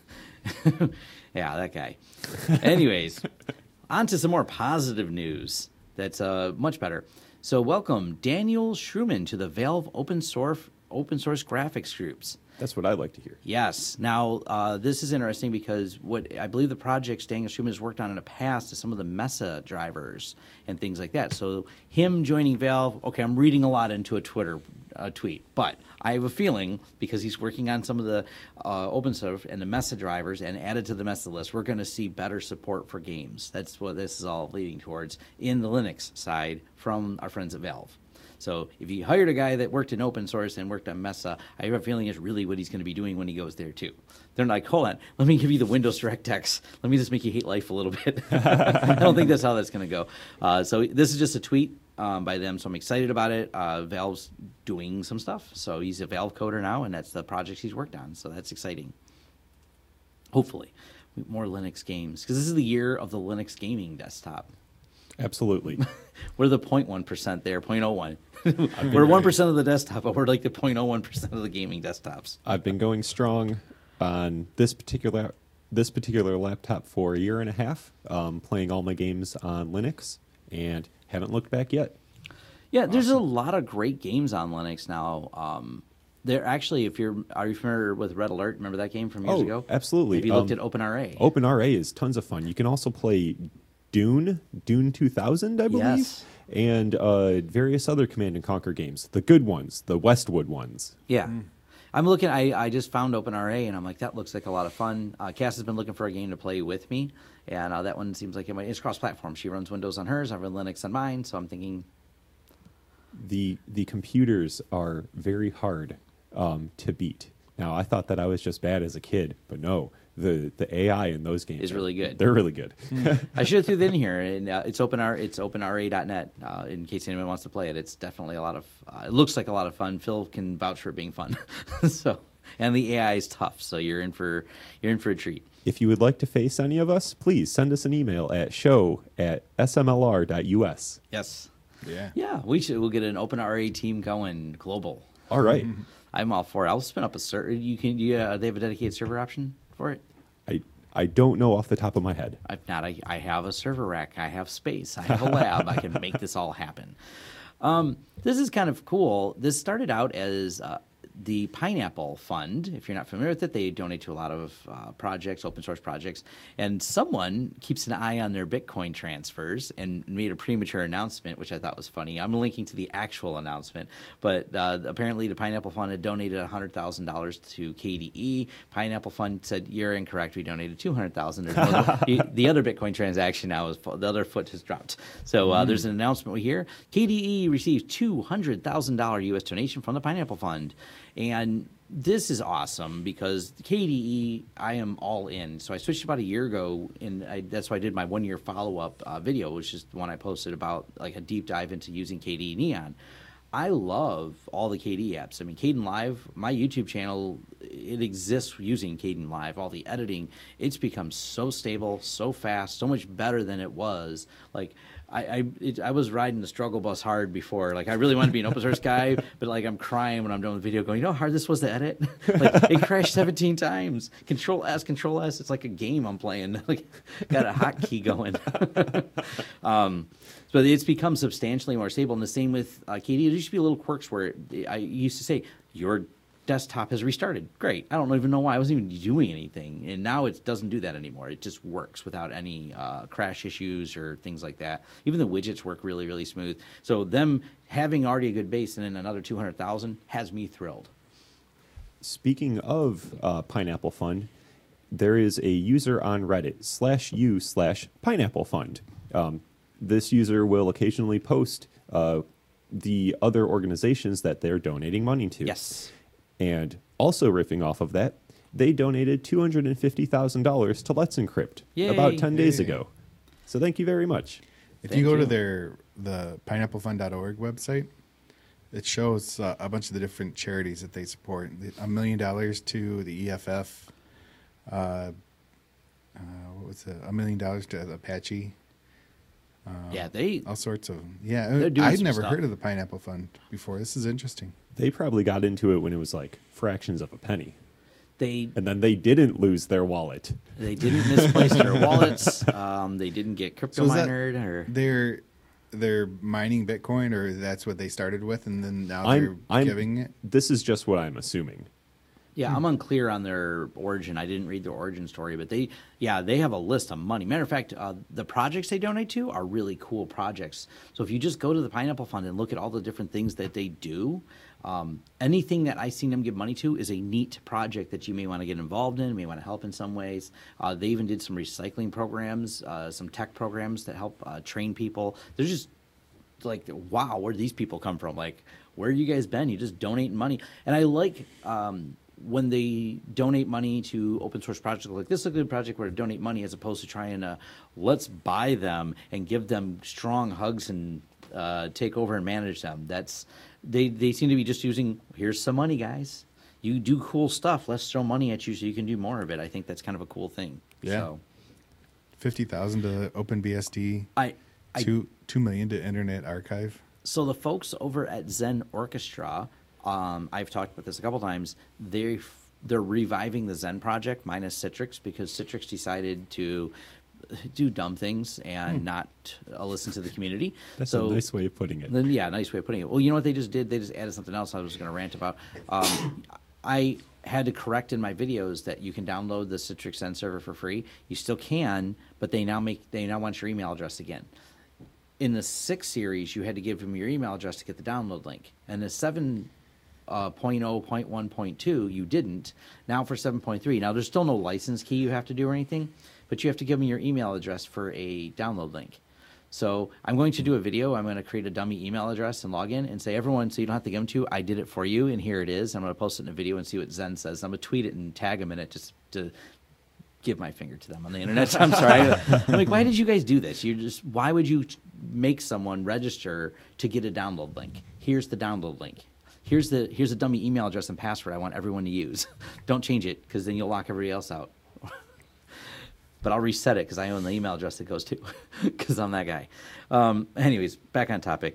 yeah, that guy. Anyways, on to some more positive news that's uh, much better. So welcome Daniel Schumann to the Valve open source, open source graphics groups. That's what I like to hear. Yes. Now, uh, this is interesting because what I believe the projects Daniel Schumann has worked on in the past is some of the Mesa drivers and things like that. So him joining Valve, okay, I'm reading a lot into a Twitter uh, tweet, but I have a feeling because he's working on some of the uh, OpenSurf and the Mesa drivers and added to the Mesa list, we're going to see better support for games. That's what this is all leading towards in the Linux side from our friends at Valve. So if you hired a guy that worked in open source and worked on Mesa, I have a feeling it's really what he's going to be doing when he goes there too. They're like, hold on, let me give you the Windows DirectX. Let me just make you hate life a little bit. I don't think that's how that's going to go. Uh, so this is just a tweet um, by them, so I'm excited about it. Uh, Valve's doing some stuff. So he's a Valve coder now, and that's the projects he's worked on. So that's exciting. Hopefully. More Linux games. Because this is the year of the Linux gaming desktop. Absolutely. We're the zero point one percent there, zero point zero one. We're one percent of the desktop, but we're like the zero point zero one percent of the gaming desktops. I've been going strong on this particular this particular laptop for a year and a half, um, playing all my games on Linux, and haven't looked back yet. Yeah, there's a lot of great games on Linux now. Um, there actually, if you're, are you familiar with Red Alert? Remember that game from years Oh, ago? absolutely. Have you looked Um, at OpenRA? OpenRA is tons of fun. You can also play Dune, Dune two thousand, I believe, Yes. and uh, various other Command and Conquer games. The good ones, the Westwood ones. Yeah. I'm looking, I, I just found OpenRA, and I'm like, that looks like a lot of fun. Uh, Cass has been looking for a game to play with me, and uh, that one seems like it might, it's cross-platform. She runs Windows on hers, I run Linux on mine, so I'm thinking, The the computers are very hard um, to beat. Now, I thought that I was just bad as a kid, but no. The the A I in those games Is are- really good. They're really good. I should have threw that in here, and uh, it's OpenR, it's openra dot net uh, in case anyone wants to play it. It's definitely a lot of, uh, it looks like a lot of fun. Phil can vouch for it being fun. So, and the A I is tough, so you're in for you're in for a treat. If you would like to face any of us, please send us an email at show at s m l r dot u s. Yes. Yeah. Yeah, we should. We'll get an OpenRA team going global. All right. I'm all for it. I'll spin up a server. You can. Yeah, they have a dedicated server option for it. I I don't know off the top of my head. If not, I, I have a server rack. I have space. I have a lab. I can make this all happen. Um, this is kind of cool. This started out as uh, the Pineapple Fund. If you're not familiar with it, they donate to a lot of uh, projects, open source projects. And someone keeps an eye on their Bitcoin transfers and made a premature announcement, which I thought was funny. I'm linking to the actual announcement. But uh, apparently the Pineapple Fund had donated one hundred thousand dollars to K D E. Pineapple Fund said, you're incorrect. We donated two hundred thousand dollars. the, the other Bitcoin transaction now is the other foot has dropped. So uh, mm. there's an announcement here. K D E received two hundred thousand dollars U S donation from the Pineapple Fund. And this is awesome because K D E, I am all in. So I switched about a year ago, and I, that's why I did my one-year follow-up uh, video, which is the one I posted about like a deep dive into using K D E Neon. I love all the K D E apps. I mean, Kdenlive, my YouTube channel, it exists using Kdenlive. All the editing, it's become so stable, so fast, so much better than it was. Like, I I, it, I was riding the struggle bus hard before. Like, I really want to be an open source guy, but like I'm crying when I'm done with the video going, you know how hard this was to edit? Like, it crashed seventeen times. Control S, Control S, it's like a game I'm playing. Like, got a hotkey going. um, But it's become substantially more stable. And the same with uh, K D E. There used to be little quirks where it, I used to say, your desktop has restarted. Great. I don't even know why. I wasn't even doing anything. And now it doesn't do that anymore. It just works without any uh, crash issues or things like that. Even the widgets work really, really smooth. So them having already a good base and then another two hundred thousand has me thrilled. Speaking of uh, Pineapple Fund, there is a user on Reddit, slash u slash Pineapple Fund. Um, This user will occasionally post uh, the other organizations that they're donating money to. Yes. And also riffing off of that, they donated two hundred fifty thousand dollars to Let's Encrypt Yay. about ten days Yay. ago. So thank you very much. If Thank you go you. to their the pineapple fund dot org website, it shows uh, a bunch of the different charities that they support. A million dollars to the E F F. Uh, uh, what was it? A million dollars to Apache. Yeah, they All sorts of yeah. They're doing I'd some never stuff. heard of the Pineapple Fund before. This is interesting. They probably got into it when it was like fractions of a penny. they And then they didn't lose their wallet. they didn't misplace their wallets. Um, they didn't get crypto So is that- miner or They're they're mining Bitcoin, or that's what they started with, and then now I'm- they're I'm- giving it. This is just what I'm assuming. Yeah, I'm unclear on their origin. I didn't read their origin story, but they, yeah, they have a list of money. Matter of fact, uh, the projects they donate to are really cool projects. So if you just go to the Pineapple Fund and look at all the different things that they do, um, anything that I've seen them give money to is a neat project that you may want to get involved in, may want to help in some ways. Uh, they even did some recycling programs, uh, some tech programs that help uh, train people. They're just like, wow, where do these people come from? Like, where have you guys been? You just donate money. And I like... Um, when they donate money to open source projects, like this is a good project where to donate money as opposed to trying to let's buy them and give them strong hugs and uh, take over and manage them. That's they, they seem to be just using, here's some money, guys. You do cool stuff. Let's throw money at you so you can do more of it. I think that's kind of a cool thing. Yeah. So, fifty thousand to OpenBSD. I, I two two million to Internet Archive. So the folks over at Zen Orchestra, um, I've talked about this a couple times. They they're reviving the Zen project minus Citrix because Citrix decided to do dumb things and hmm. not uh, listen to the community. That's so, a nice way of putting it. Then yeah, nice way of putting it. Well, you know what they just did? They just added something else I was going to rant about. Um, I had to correct in my videos that you can download the Citrix Zen server for free. You still can, but they now make they now want your email address again. In the six series, you had to give them your email address to get the download link. And the seven point oh point one point two, you didn't. Now for seven point three, now there's still no license key you have to do or anything, but you have to give them your email address for a download link. So I'm going to do a video. I'm going to create a dummy email address and log in and say, everyone, so you don't have to give them to, I did it for you, and here it is. I'm going to post it in a video and see what Zen says. I'm going to tweet it and tag them in it just to give my finger to them on the internet. I'm sorry. I'm like, why did you guys do this? You just, why would you make someone register to get a download link? Here's the download link. Here's the here's a dummy email address and password I want everyone to use. Don't change it because then you'll lock everybody else out. But I'll reset it because I own the email address it goes to because I'm that guy. Um, anyways, back on topic.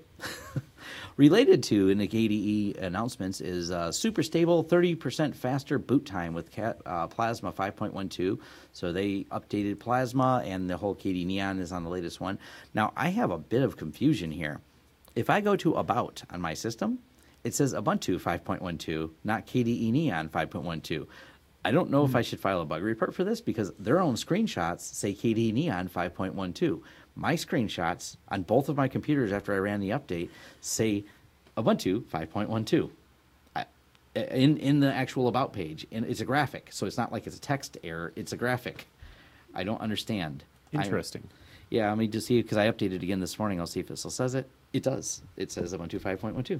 Related to in the K D E announcements is uh, super stable, thirty percent faster boot time with Cat, uh, Plasma five point one two. So they updated Plasma, and the whole K D Neon is on the latest one. Now, I have a bit of confusion here. If I go to About on my system, it says Ubuntu five point one two, not K D E Neon five point one two. I don't know mm-hmm. if I should file a bug report for this because their own screenshots say K D E Neon five point one two. My screenshots on both of my computers after I ran the update say Ubuntu five point one two I, in in the actual About page, and it's a graphic, so it's not like it's a text error. It's a graphic. I don't understand. Interesting. I, yeah, let me just see because I updated it again this morning. I'll see if it still says it. It does. It says Ubuntu five point one two.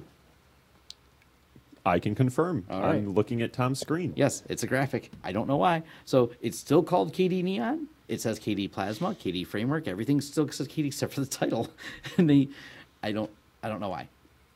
I can confirm. All right. I'm looking at Tom's screen. Yes, it's a graphic. I don't know why. So it's still called K D Neon. It says K D Plasma, K D Framework. Everything still says K D except for the title. And they, I don't, I don't know why.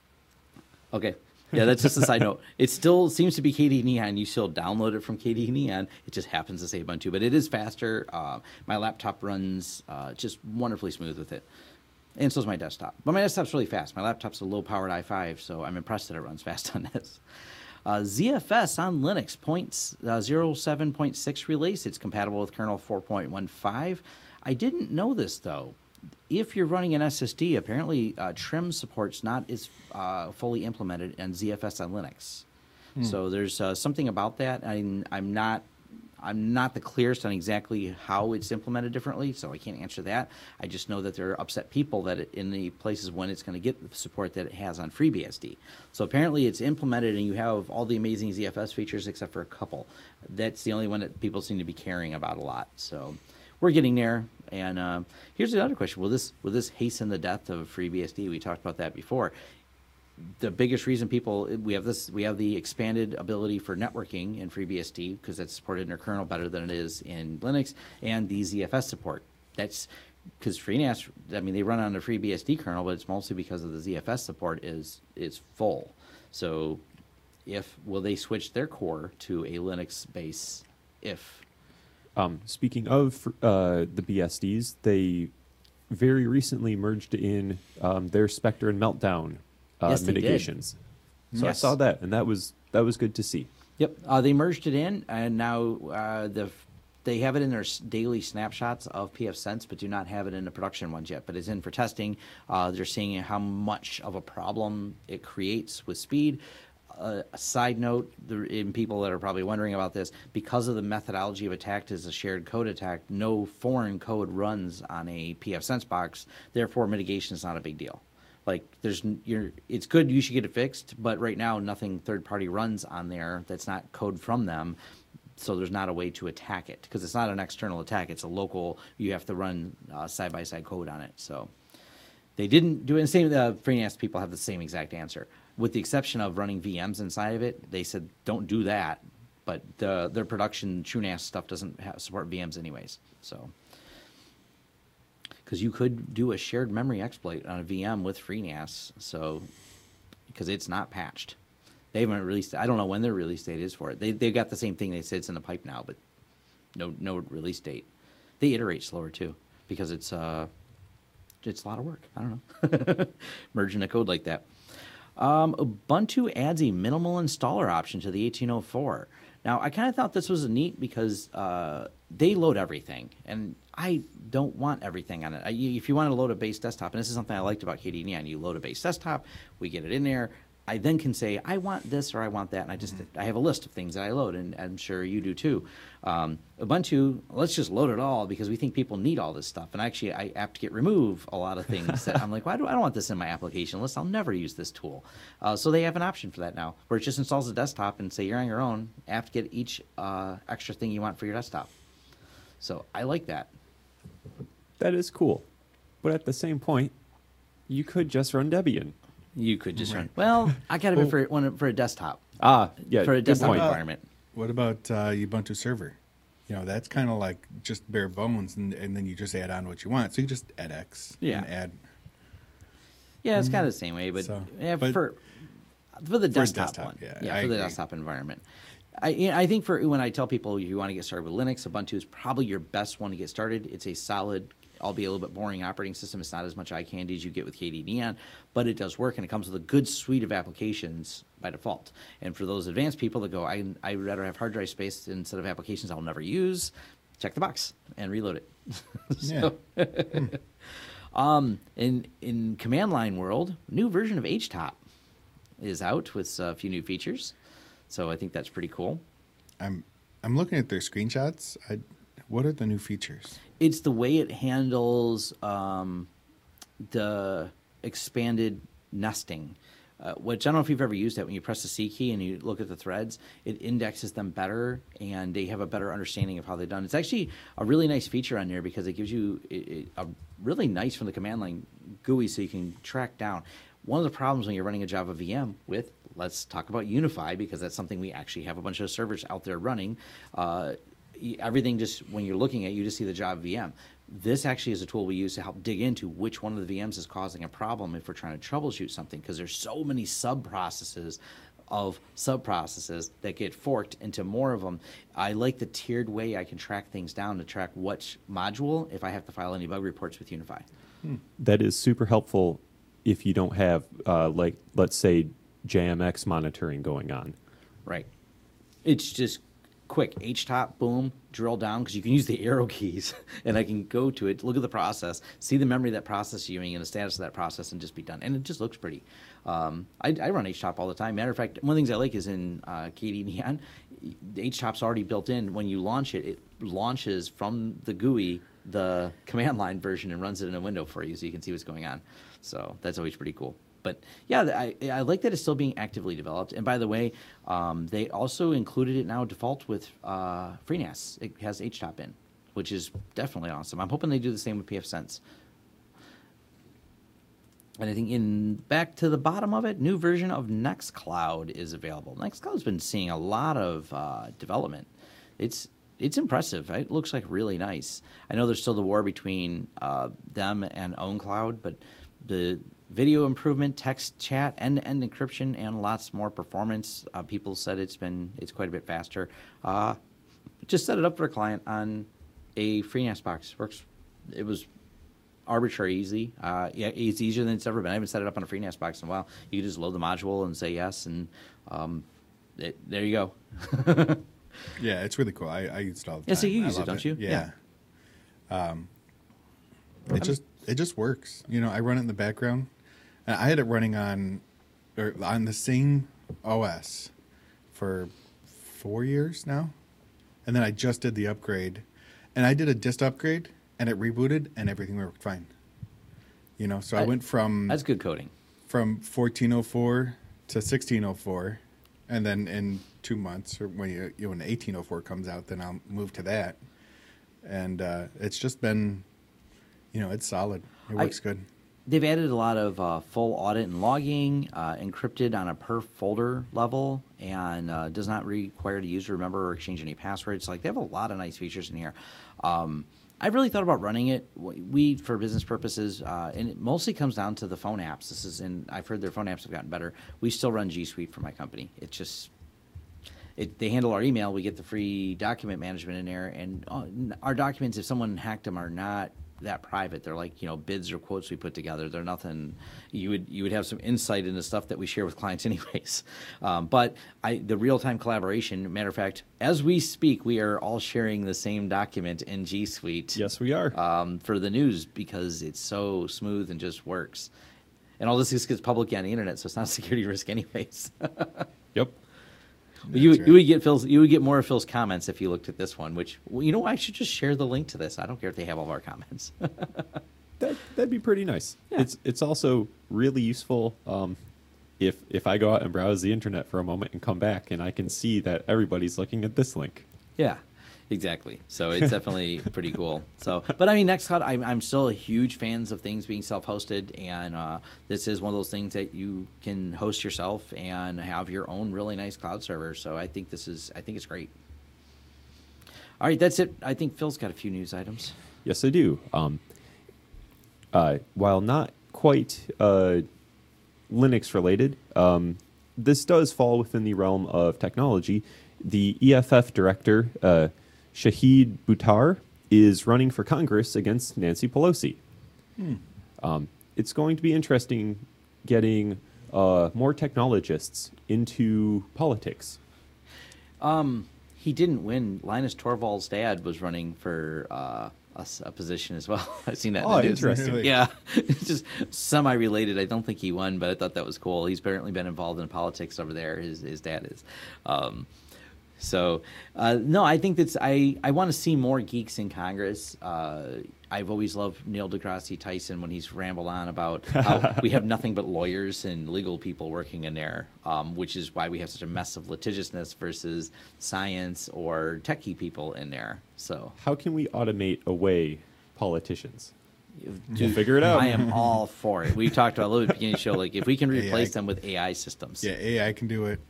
Okay, yeah, that's just a side note. It still seems to be K D Neon. You still download it from K D Neon. It just happens to say Ubuntu, but it is faster. Uh, my laptop runs uh, just wonderfully smooth with it. And so is my desktop. But my desktop's really fast. My laptop's a low-powered i five, so I'm impressed that it runs fast on this. Uh, Z F S on Linux points uh, oh seven point six release. It's compatible with kernel four point one five. I didn't know this, though. If you're running an S S D, apparently uh, trim support's not as uh, fully implemented in Z F S on Linux. Hmm. So there's uh, something about that. I'm, I'm not I'm not the clearest on exactly how it's implemented differently, so I can't answer that. I just know that there are upset people that it, in the places when it's going to get the support that it has on FreeBSD. So apparently it's implemented and you have all the amazing Z F S features except for a couple. That's the only one that people seem to be caring about a lot. So we're getting there. And uh, here's another question. Will this, will this hasten the death of FreeBSD? We talked about that before. The biggest reason people we have this we have the expanded ability for networking in FreeBSD because that's supported in their kernel better than it is in Linux, and the Z F S support. That's because FreeNAS, I mean, they run on the FreeBSD kernel, but it's mostly because of the Z F S support is is full. So, if will they switch their core to a Linux base? If um, speaking of uh, the B S Ds, they very recently merged in um, their Spectre and Meltdown. Uh, yes, mitigations. So yes. I saw that, and that was that was good to see. Yep, uh, they merged it in, and now uh, the they have it in their daily snapshots of pfSense, but do not have it in the production ones yet. But it's in for testing. Uh, they're seeing how much of a problem it creates with speed. a, a side note, the, in people that are probably wondering about this, because of the methodology of attack as a shared code attack, no foreign code runs on a pfSense box. Therefore, mitigation is not a big deal. Like, there's, you're, it's good. You should get it fixed. But right now, nothing third party runs on there that's not code from them. So there's not a way to attack it because it's not an external attack. It's a local. You have to run uh, side-by-side code on it. So they didn't do it. And same. The FreeNAS people have the same exact answer, with the exception of running V Ms inside of it. They said don't do that. But the, their production TrueNAS stuff doesn't have, support V Ms anyways. So because you could do a shared memory exploit on a V M with FreeNAS. So because it's not patched. They haven't released. I don't know when their release date is for it. They they got the same thing. They said it's in the pipe now, but no no release date. They iterate slower too because it's uh it's a lot of work. I don't know merging a code like that. Um, Ubuntu adds a minimal installer option to the eighteen oh four. Now I kind of thought this was neat because uh, they load everything, and I don't want everything on it. I, if you want to load a base desktop, and this is something I liked about K D Neon, you load a base desktop, we get it in there. I then can say, I want this or I want that, and I just mm-hmm. I have a list of things that I load, and I'm sure you do too. Um, Ubuntu, let's just load it all because we think people need all this stuff. And actually, I apt-get remove a lot of things that I'm like, why do I don't want this in my application list? I'll never use this tool. Uh, so they have an option for that now, where it just installs a desktop and say you're on your own. Apt-get each uh, extra thing you want for your desktop. So I like that. That is cool, but at the same point, you could just run Debian. You could just right. run. Well, I got it for one for a desktop. Ah, yeah, for a desktop point. environment. What about uh, Ubuntu server? You know, that's kind of like just bare bones, and, and then you just add on what you want. So you just add X yeah. and add. Yeah, it's kind of the same way, but, so, yeah, but for for the desktop, desktop one, yeah, yeah I for the agree. desktop environment. I you know, I think for when I tell people you want to get started with Linux, Ubuntu is probably your best one to get started. It's a solid, albeit a little bit boring operating system. It's not as much eye candy as you get with K D Neon, but it does work, and it comes with a good suite of applications by default. And for those advanced people that go, I, I'd rather have hard drive space instead of applications I'll never use, check the box and reload it. so, yeah. hmm. um, in, in command line world, new version of H top is out with a few new features. So I think that's pretty cool. I'm I'm looking at their screenshots. I, what are the new features? It's the way it handles um, the expanded nesting, uh, which I don't know if you've ever used that. When you press the C key and you look at the threads, it indexes them better, and they have a better understanding of how they're done. It's actually a really nice feature on there because it gives you it, it, a really nice from the command line G U I so you can track down. One of the problems when you're running a Java V M with, let's talk about Unify, because that's something we actually have a bunch of servers out there running. Uh, everything just, when you're looking at it, you just see the Java V M. This actually is a tool we use to help dig into which one of the V Ms is causing a problem if we're trying to troubleshoot something, because there's so many sub-processes of sub-processes that get forked into more of them. I like the tiered way I can track things down to track which module if I have to file any bug reports with Unify. Hmm. That is super helpful if you don't have, uh, like, let's say, J M X monitoring going on. Right. It's just quick. H top, boom, drill down, because you can use the arrow keys, and I can go to it, look at the process, see the memory that process is using and the status of that process, and just be done. And it just looks pretty. Um, I, I run H top all the time. Matter of fact, one of the things I like is in uh, K D Neon, H top's already built in. When you launch it, it launches from the G U I the command line version and runs it in a window for you so you can see what's going on. So that's always pretty cool. But yeah, I, I like that it's still being actively developed. And by the way, um, they also included it now default with uh, FreeNAS. It has H top in, which is definitely awesome. I'm hoping they do the same with pfSense. And I think in back to the bottom of it, new version of Nextcloud is available. Nextcloud's been seeing a lot of uh, development. It's it's impressive. Right? It looks like really nice. I know there's still the war between uh, them and OwnCloud, but the video improvement, text chat, end-to-end encryption, and lots more performance. Uh, people said it's been it's quite a bit faster. Uh, just set it up for a client on a FreeNAS box. Works. It was arbitrary easy. Uh, yeah, it's easier than it's ever been. I haven't set it up on a FreeNAS box in a while. You can just load the module and say yes, and um, it, there you go. Yeah, it's really cool. I, I use it all the time. Yeah, so you I use it, love don't you? Yeah. yeah. Um, it just it just works. You know, I run it in the background. And I had it running on or on the same O S for four years now, and then I just did the upgrade, and I did a dist upgrade, and it rebooted, and everything worked fine. You know, so I, I- went from That's good coding. from fourteen oh four to sixteen oh four, and then in two months, or when you, you know, when eighteen oh four comes out, then I'll move to that, and uh, it's just been, you know, it's solid. It I- works good. They've added a lot of uh, full audit and logging, uh, encrypted on a per folder level, and uh, does not require the user to remember or exchange any passwords. Like, they have a lot of nice features in here. Um, I've really thought about running it. We, for business purposes, uh, and it mostly comes down to the phone apps. This is, and I've heard their phone apps have gotten better. We still run G Suite for my company. It just, it, they handle our email. We get the free document management in there, and uh, our documents, if someone hacked them, are not that private. They're like, you know, bids or quotes we put together. They're nothing. You would you would have some insight into stuff that we share with clients anyways. Um, but I the real time collaboration. Matter of fact, as we speak, we are all sharing the same document in G Suite. Yes, we are. Um, for the news, because it's so smooth and just works. And all this just gets public on the internet, so it's not a security risk anyways. Yep. you That's right. you would get Phil's you would get more of Phil's comments if you looked at this one. Which, well, you know, I should just share the link to this. I don't care if they have all of our comments. That that'd be pretty nice. Yeah. It's it's also really useful um, if if I go out and browse the internet for a moment and come back and I can see that everybody's looking at this link. Yeah, exactly. So it's definitely pretty cool. So, but I mean, Nextcloud, I'm, I'm still a huge fans of things being self-hosted, and uh, this is one of those things that you can host yourself and have your own really nice cloud server. So I think this is, I think it's great. All right, that's it. I think Phil's got a few news items. Yes, I do. Um, uh, while not quite uh, Linux related, um, this does fall within the realm of technology. The E F F director, uh, Shahid Buttar, is running for Congress against Nancy Pelosi. Um, it's going to be interesting getting uh, more technologists into politics. Um, he didn't win. Linus Torvalds' dad was running for uh, a, s- a position as well. I've seen that. in Oh, the news. interesting. Really? Yeah, it's just semi-related. I don't think he won, but I thought that was cool. He's apparently been involved in politics over there. His his dad is. Um, so uh, no, I think that's I, I want to see more geeks in Congress. Uh, I've always loved Neil deGrasse Tyson when he's rambled on about how we have nothing but lawyers and legal people working in there, um, which is why we have such a mess of litigiousness versus science or techie people in there. So How can we automate away politicians? We'll figure it out. I am all for it. We talked about a little bit at the beginning of the show, like if we can replace A I. them with A I systems. Yeah, A I can do it.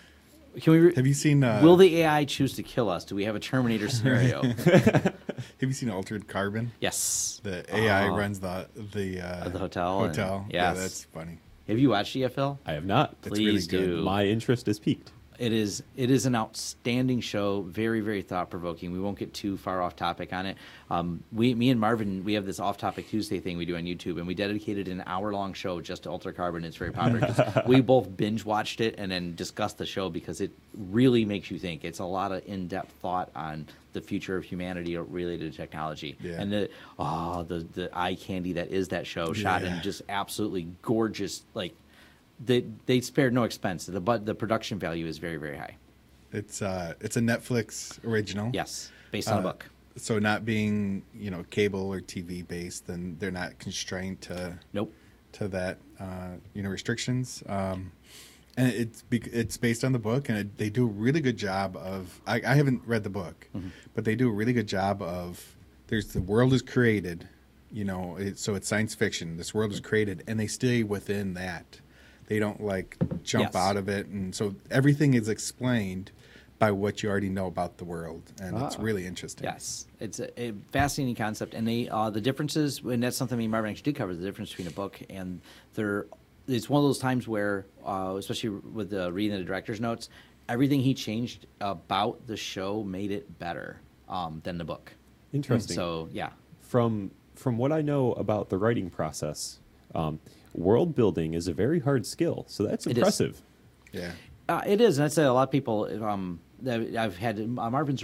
Can we? Re- Have you seen? Uh, will the A I choose to kill us? Do we have a Terminator scenario? Have you seen Altered Carbon? Yes. The A I Oh. runs the the uh, The hotel and- Hotel. yes. Yeah, that's funny. Have you watched E F L? I have not. It's really Please good. do. My interest is piqued. It is it is an outstanding show, very very thought provoking. We won't get too far off topic on it. Um, we, me and Marvin, we have this off topic Tuesday thing we do on YouTube, and we dedicated an hour long show just to Ultra Carbon. It's very popular. 'Cause we both binge watched it and then discussed the show because it really makes you think. It's a lot of in depth thought on the future of humanity related to technology, Yeah. and the oh the the eye candy that is that show, shot Yeah. in just absolutely gorgeous like. They they spared no expense. The but the production value is very very high. It's uh, it's a Netflix original. Yes, based on a Uh, book. So not being you know cable or T V based, then they're not constrained to Nope. to that uh, you know restrictions. Um, and it's bec- it's based on the book, and it, they do a really good job of. I, I haven't read the book, but they do a really good job of. There's the world is created, you know, it, so it's science fiction. This world is created, and they stay within that. They don't like jump Yes. out of it, and so everything is explained by what you already know about the world, and it's Ah. really interesting. Yes, it's a, a fascinating concept, and they uh, the differences, and that's something me and Marvin actually did cover, the difference between a book and there. It's one of those times where, uh, especially with the reading the director's notes, everything he changed about the show made it better um, than the book. Interesting. So yeah, From from what I know about the writing process, um, world building is a very hard skill. So that's It is. impressive. Yeah. Uh, it is, and I'd say a lot of people. Um, that I've had uh, Marvin's a writer.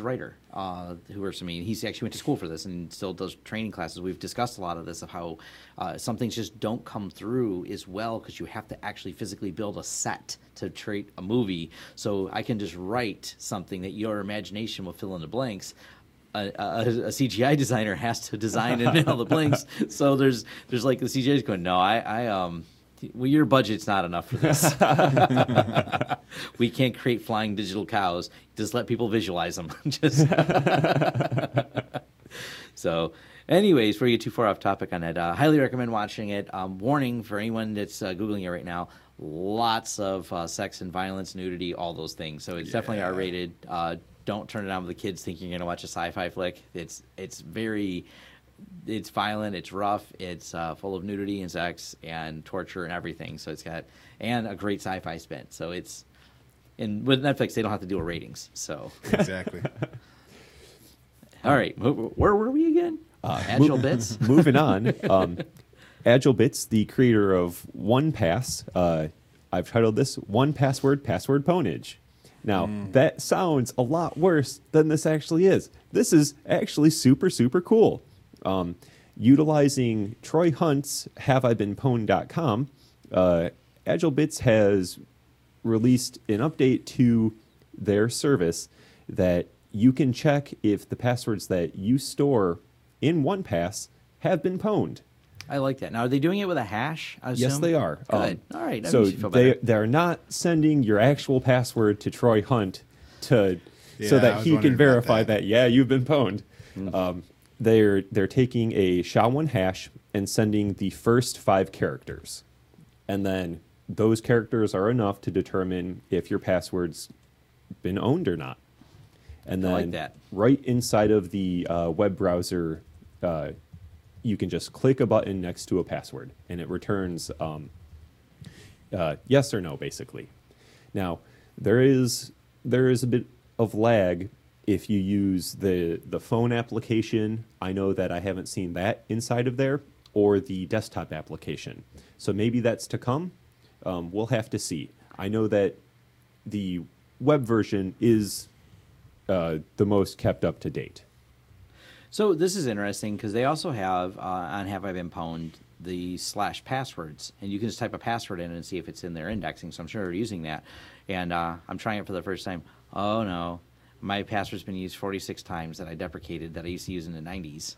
uh, who works for me, and he's actually went to school for this and still does training classes. We've discussed a lot of this of how uh, some things just don't come through as well because you have to actually physically build a set to treat a movie. So I can just write something that your imagination will fill in the blanks. A, a, a C G I designer has to design and fill the blanks. So there's there's like the C G I is going, no, I, I um. Well, your budget's not enough for this. We can't create flying digital cows. Just let people visualize them. Just so, anyways, before you get too far off topic on it, uh, highly recommend watching it. Um, warning for anyone that's uh, Googling it right now, lots of uh, sex and violence, nudity, all those things. So it's Yeah. definitely R-rated. Uh, don't turn it on with the kids thinking you're going to watch a sci-fi flick. It's it's very... It's violent, it's rough, it's uh, full of nudity and sex and torture and everything. So it's got and a great sci-fi spin. So it's and with Netflix they don't have to do a ratings. So Exactly. all right, wh- where were we again? Uh, Agile Bits. Moving on, um, Agile Bits, the creator of OnePass, uh, I've titled this One Password Password Pwnage. Now, that sounds a lot worse than this actually is. This is actually super, super cool. Um, utilizing Troy Hunt's have I been pwned dot com, uh, AgileBits has released an update to their service that you can check if the passwords that you store in OnePass have been pwned. I like that. Now, are they doing it with a hash? I Yes, assume? they are. Good. Um, All right. That so makes you feel they better. they're not sending your actual password to Troy Hunt to so Yeah, I that was he wondering can about verify that. that. yeah you've been pwned. Mm. Um, they're they're taking a SHA one hash and sending the first five characters, and then those characters are enough to determine if your password's been owned or not. And I then like that. right inside of the uh, web browser, uh, you can just click a button next to a password, and it returns um, uh, yes or no, basically. Now, there is there is a bit of lag if you use the the phone application. I know that I haven't seen that inside of there, or the desktop application. So maybe that's to come. Um, we'll have to see. I know that the web version is uh, the most kept up to date. So this is interesting because they also have uh, on Have I Been Pwned the slash passwords, and you can just type a password in and see if it's in their indexing. So I'm sure they're using that, and uh, I'm trying it for the first time. Oh no, my password's been used forty-six times that I deprecated that I used to use in the nineties.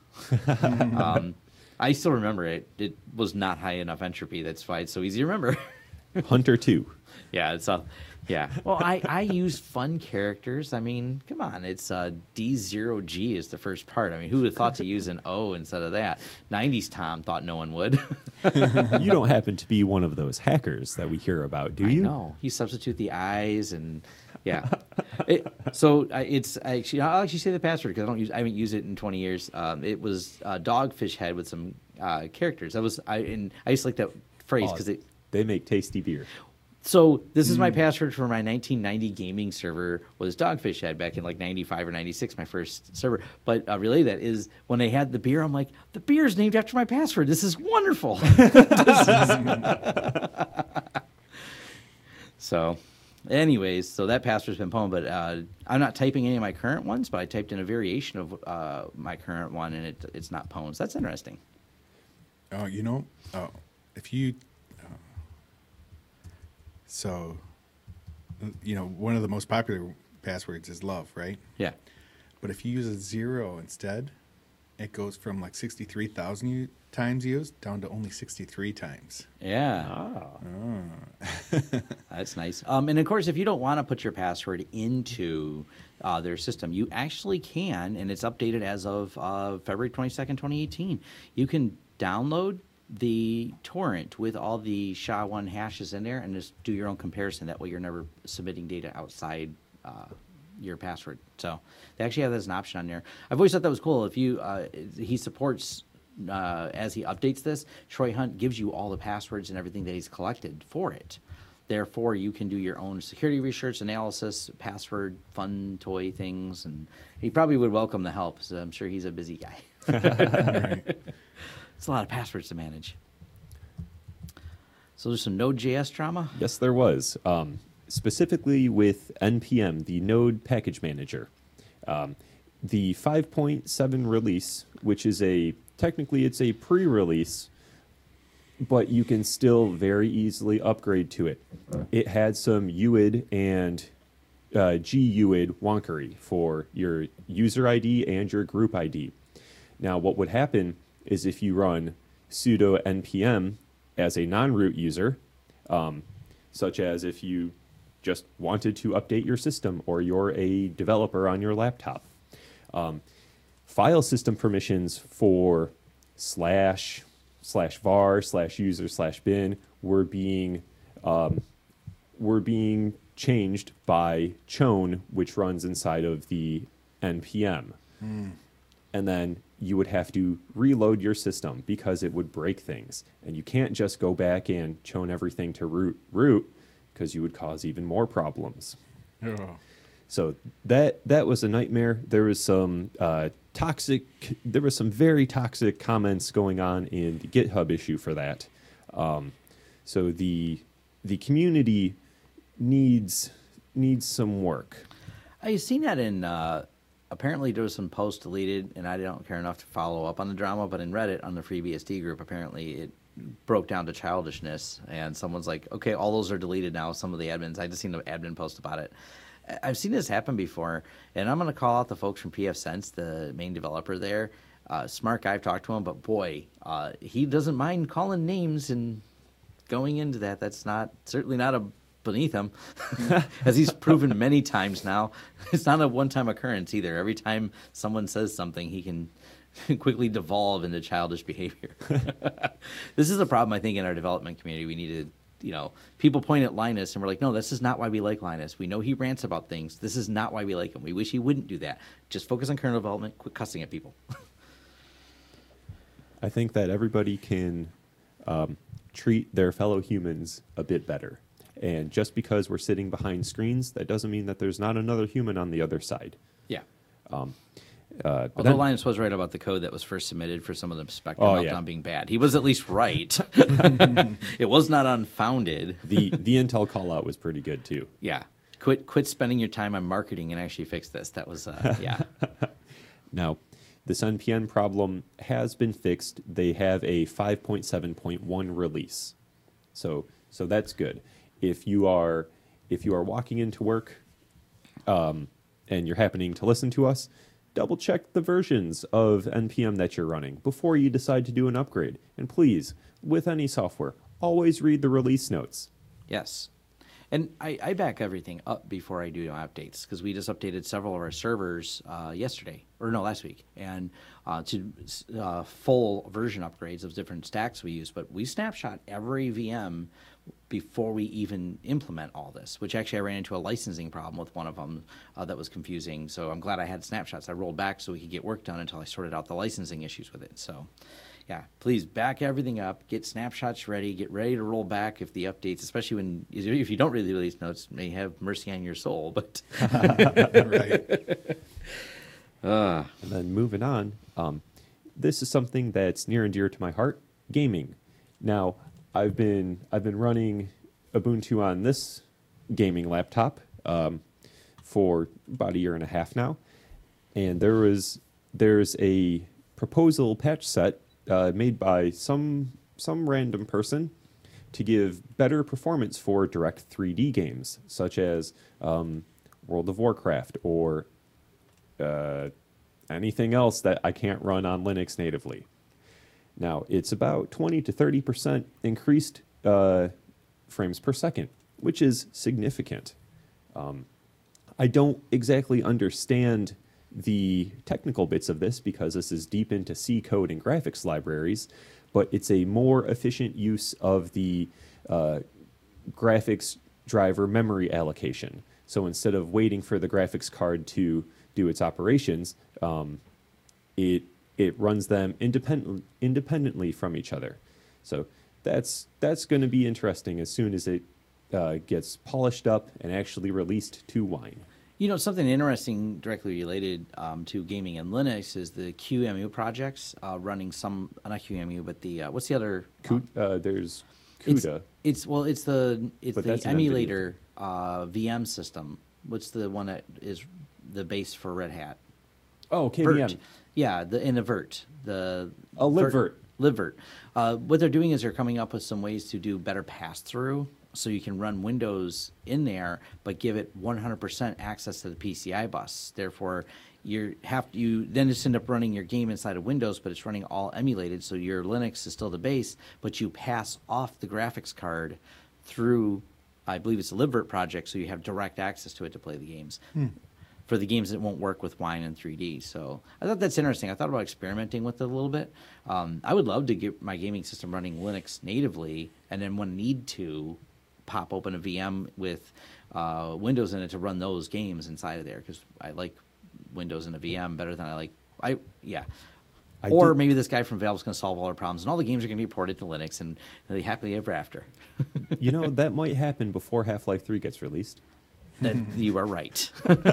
um, I still remember it. It was not high enough entropy. That's why it's so easy to remember. Hunter two. Yeah, it's all. Yeah. Well, I, I use fun characters. I mean, come on. It's uh, D zero G is the first part. I mean, who would have thought to use an O instead of that? nineties Tom thought no one would. You don't happen to be one of those hackers that we hear about, do I you? know. You substitute the I's and yeah. It, so I, it's actually I'll actually say the password because I don't use I haven't used it in twenty years. Um, it was uh, Dogfish Head with some uh, characters. That was I and I used to like that phrase Oh, because it. they make tasty beer. So this is my password for my nineteen ninety gaming server was Dogfish Head back in like ninety-five or ninety-six, my first server. But uh, really that is when they had the beer, I'm like, the beer is named after my password. This is wonderful. This is- so anyways, so that password's been pwned, but uh, I'm not typing any of my current ones, but I typed in a variation of uh, my current one and it, it's not pwned. So that's interesting. Oh, you know, oh, if you, uh, so, you know, one of the most popular passwords is love, right? Yeah. But if you use a zero instead, it goes from like sixty-three thousand u- times used down to only sixty-three times. Yeah. Ah. That's nice. Um, and of course, if you don't want to put your password into uh, their system, you actually can, and it's updated as of uh, February twenty-second, twenty eighteen. You can download the torrent with all the S H A one hashes in there and just do your own comparison. That way you're never submitting data outside uh, your password. So they actually have that as an option on there. I've always thought that was cool. If you, uh, he supports, uh, as he updates this, Troy Hunt gives you all the passwords and everything that he's collected for it. Therefore, you can do your own security research, analysis, password, fun toy things, and he probably would welcome the help. So I'm sure he's a busy guy. Right. It's a lot of passwords to manage. So there's some Node.js drama. Yes, there was. Um, specifically with N P M, the Node Package Manager. Um, the five point seven release, which is a technically it's a pre-release, but you can still very easily upgrade to it. It had some U I D and uh, G U I D wonkery for your user I D and your group I D. Now, what would happen is if you run sudo npm as a non-root user, um, such as if you just wanted to update your system or you're a developer on your laptop, um, file system permissions for slash slash var slash user slash bin were being um, were being changed by chown, which runs inside of the npm. Mm. And then you would have to reload your system because it would break things. And you can't just go back and chown everything to root root because you would cause even more problems. Oh. So that that was a nightmare. There was some uh, toxic, there was some very toxic comments going on in the GitHub issue for that. Um, so the the community needs needs some work. I've seen that in. Uh, apparently, there was some posts deleted, and I don't care enough to follow up on the drama. But in Reddit, on the FreeBSD group, apparently it broke down to childishness, and someone's like, "Okay, all those are deleted now." Some of the admins, I just seen the admin post about it. I've seen this happen before, and I'm going to call out the folks from pfSense, the main developer there. Uh, smart guy, I've talked to him, but boy, uh, he doesn't mind calling names and going into that. That's not certainly not a beneath him, as he's proven many times now. It's not a one-time occurrence either. Every time someone says something, he can quickly devolve into childish behavior. This is a problem, I think, in our development community. We need to. You know, people point at Linus and we're like, no, this is not why we like Linus. We know he rants about things. This is not why we like him. We wish he wouldn't do that. Just focus on kernel development. Quit cussing at people. I think that everybody can um, treat their fellow humans a bit better. And just because we're sitting behind screens, that doesn't mean that there's not another human on the other side. Yeah. Um, Uh, Although then, Linus was right about the code that was first submitted for some of the Spectrum Oh, Meltdown yeah. being bad. He was at least right. It was not unfounded. the the Intel call out was pretty good too. Yeah. Quit quit spending your time on marketing and actually fix this. That was, uh, yeah. Now, this N P M problem has been fixed. They have a five point seven point one release, so so that's good. If you are if you are walking into work, um, and you're happening to listen to us, double check the versions of N P M that you're running before you decide to do an upgrade. And please, with any software, always read the release notes. Yes. And I, I back everything up before I do updates because we just updated several of our servers uh, yesterday, or no, last week, and uh, to uh, full version upgrades of different stacks we use. But we snapshot every V M before we even implement all this, which actually I ran into a licensing problem with one of them uh, that was confusing. So I'm glad I had snapshots. I rolled back so we could get work done until I sorted out the licensing issues with it. So yeah, please back everything up, get snapshots ready, get ready to roll back if the updates, especially when, if you don't read the release notes, may have mercy on your soul. But Right. uh, And then moving on, um, this is something that's near and dear to my heart, gaming. Now, I've been I've been running Ubuntu on this gaming laptop um, for about a year and a half now, and there was there's a proposal patch set uh, made by some some random person to give better performance for direct three D games, such as um, World of Warcraft or uh, anything else that I can't run on Linux natively. Now, it's about twenty to thirty percent increased uh, frames per second, which is significant. Um, I don't exactly understand the technical bits of this because this is deep into C code and graphics libraries, but it's a more efficient use of the uh, graphics driver memory allocation. So instead of waiting for the graphics card to do its operations, um, it it runs them independent, independently from each other. So that's that's going to be interesting as soon as it uh, gets polished up and actually released to Wine. You know, something interesting directly related um, to gaming and Linux is the Q E M U projects uh, running some, not Q E M U, but the, uh, what's the other? Cu- uh, there's It's, CUDA. it's well, it's the it's But the that's an emulator uh, V M system. What's the one that is the base for Red Hat? Oh, K V M. Vert. Yeah, the in a Vert. The Oh, LibVert. LibVert. Uh, what they're doing is they're coming up with some ways to do better pass-through, so you can run Windows in there, but give it one hundred percent access to the P C I bus. Therefore, you have you then just end up running your game inside of Windows, but it's running all emulated, so your Linux is still the base, but you pass off the graphics card through, I believe it's a LibVert project, so you have direct access to it to play the games. Hmm. For the games that won't work with Wine and three D. So I thought that's interesting. I thought about experimenting with it a little bit. Um, I would love to get my gaming system running Linux natively, and then when need to, pop open a V M with uh, Windows in it to run those games inside of there, because I like Windows in a V M better than I like, I yeah. I or did- maybe this guy from Valve's going to solve all our problems, and all the games are going to be ported to Linux, and they'll be happily ever after. You know, that might happen before Half-Life three gets released. That you are right.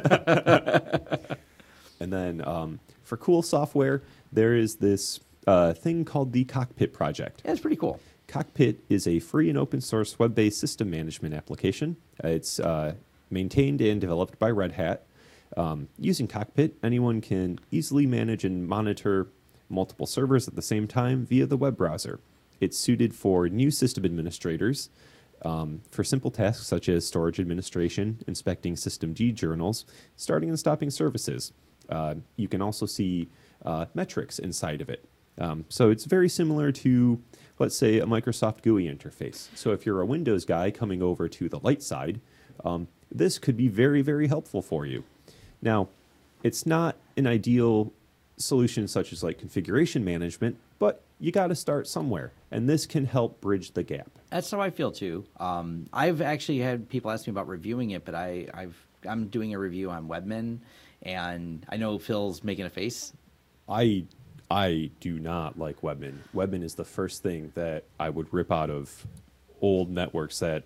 And then um, for cool software, there is this uh, thing called the Cockpit Project. Yeah, it's pretty cool. Cockpit is a free and open source web-based system management application. Uh, It's uh, maintained and developed by Red Hat. Um, using Cockpit, anyone can easily manage and monitor multiple servers at the same time via the web browser. It's suited for new system administrators, um, for simple tasks such as storage administration, inspecting systemd journals, starting and stopping services. Uh, you can also see uh, metrics inside of it. Um, so it's very similar to, let's say, a Microsoft G U I interface. So if you're a Windows guy coming over to the light side, um, this could be very, very helpful for you. Now, it's not an ideal solution such as like configuration management, but you got to start somewhere, and this can help bridge the gap. That's how I feel too. Um, I've actually had people ask me about reviewing it, but I, I've I'm doing a review on Webmin, and I know Phil's making a face. I I do not like Webmin. Webmin is the first thing that I would rip out of old networks that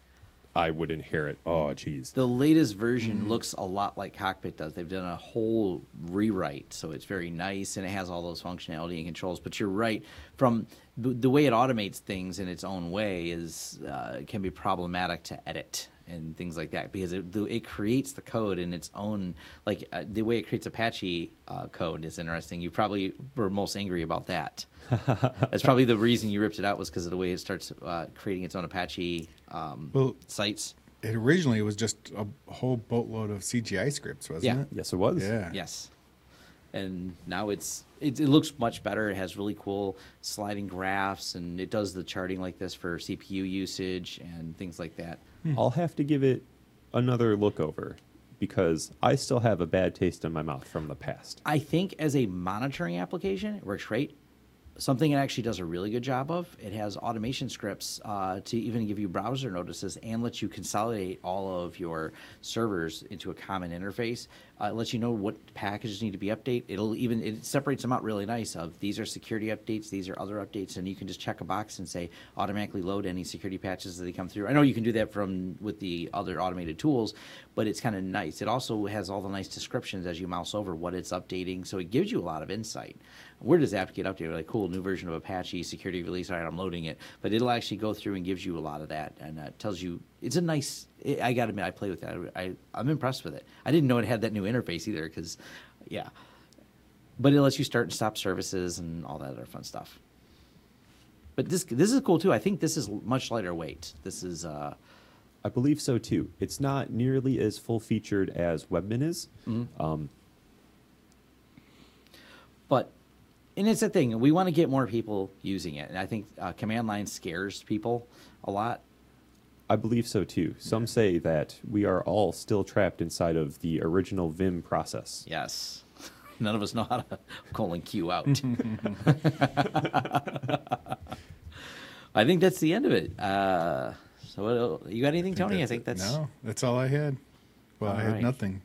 I would inherit. Oh, geez. The latest version looks a lot like Cockpit does. They've done a whole rewrite, so it's very nice, and it has all those functionality and controls. But you're right, from the, the way it automates things in its own way is uh, can be problematic to edit and things like that, because it, the, it creates the code in its own, like uh, the way it creates Apache uh, code is interesting. You probably were most angry about that. That's probably the reason you ripped it out, was because of the way it starts uh, creating its own Apache um, Well, sites. It originally was just a whole boatload of C G I scripts, wasn't Yeah. it? Yes, it was. Yeah. Yes. And now it's it, it looks much better. It has really cool sliding graphs, and it does the charting like this for C P U usage and things like that. I'll have to give it another look over because I still have a bad taste in my mouth from the past. I think as a monitoring application, it works great. Something it actually does a really good job of, it has automation scripts uh, to even give you browser notices and lets you consolidate all of your servers into a common interface. Uh, it lets you know what packages need to be updated. It'll even, it separates them out really nice of these are security updates, these are other updates, and you can just check a box and say automatically load any security patches as they come through. I know you can do that from with the other automated tools, but it's kind of nice. It also has all the nice descriptions as you mouse over what it's updating, so it gives you a lot of insight. Where does app get updated? Like, cool, new version of Apache, security release, all right, I'm loading it. But it'll actually go through and gives you a lot of that, and uh, tells you, it's a nice, it, I got to admit, I play with that. I, I'm impressed with it. I didn't know it had that new interface either, because, yeah. But it lets you start and stop services and all that other fun stuff. But this this is cool, too. I think this is much lighter weight. This is... Uh, I believe so too. It's not nearly as full-featured as Webmin is. Mm-hmm. Um, But, and it's a thing, we want to get more people using it. And I think uh, command line scares people a lot. I believe so too. Some say that we are all still trapped inside of the original Vim process. Yes. None of us know how to colon Q out. I think that's the end of it. Uh, so what, you got anything, Tony? I think that's... No, that's all I had. Well, All I had right. nothing.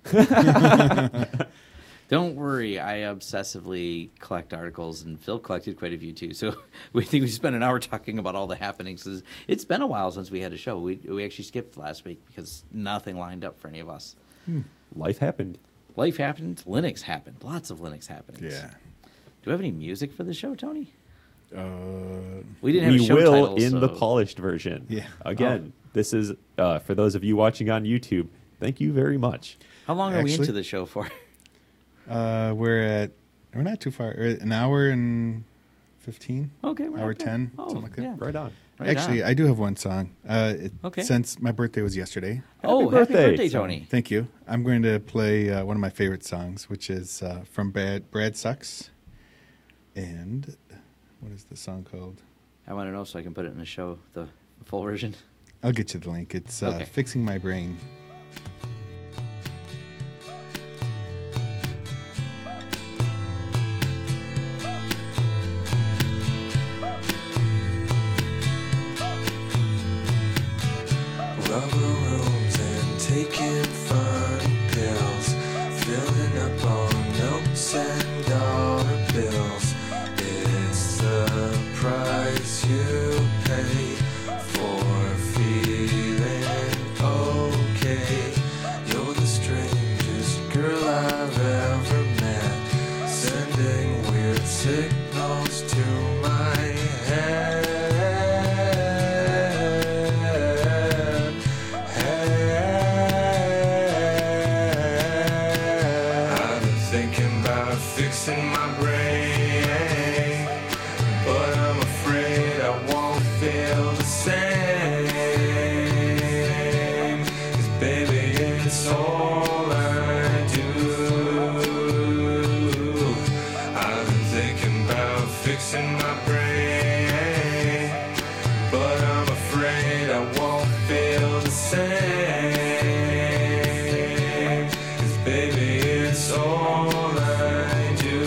Don't worry, I obsessively collect articles, and Phil collected quite a few too. So we think we spent an hour talking about all the happenings. It's been a while since we had a show. We we actually skipped last week because nothing lined up for any of us. Life happened. Life happened. Linux happened. Lots of Linux happenings. Yeah. Do we have any music for the show, Tony? Uh, We didn't have We a show will title, in the so- polished version. Yeah. Again, this is uh, for those of you watching on YouTube. Thank you very much. How long are we Actually- into the show for? Uh, we're at we're not too far. We're at an hour and fifteen. Okay, we're hour not bad. ten, Oh, something like that. yeah. Right on. Right Actually, on. I do have one song. Uh, it, Okay. Since my birthday was yesterday, Oh, Happy happy birthday, birthday, son. Tony. thank you. I'm going to play uh, one of my favorite songs, which is uh, from Brad, Brad Sucks. And what is the song called? I want to know so I can put it in the show, the full version. I'll get you the link. It's uh, Okay. Fixing My Brain. Rubber rooms and taking fun pills, filling up on notes and dollar bills. It's the price you pay for feeling okay. You're the strangest girl I've ever met, sending weird signals to my head. I've been thinking about fixing my brain, but I'm afraid I won't feel the same. 'Cause baby, it's all I do. I've been thinking about fixing my brain, but I'm afraid I won't feel the same. 'Cause baby, it's all I do.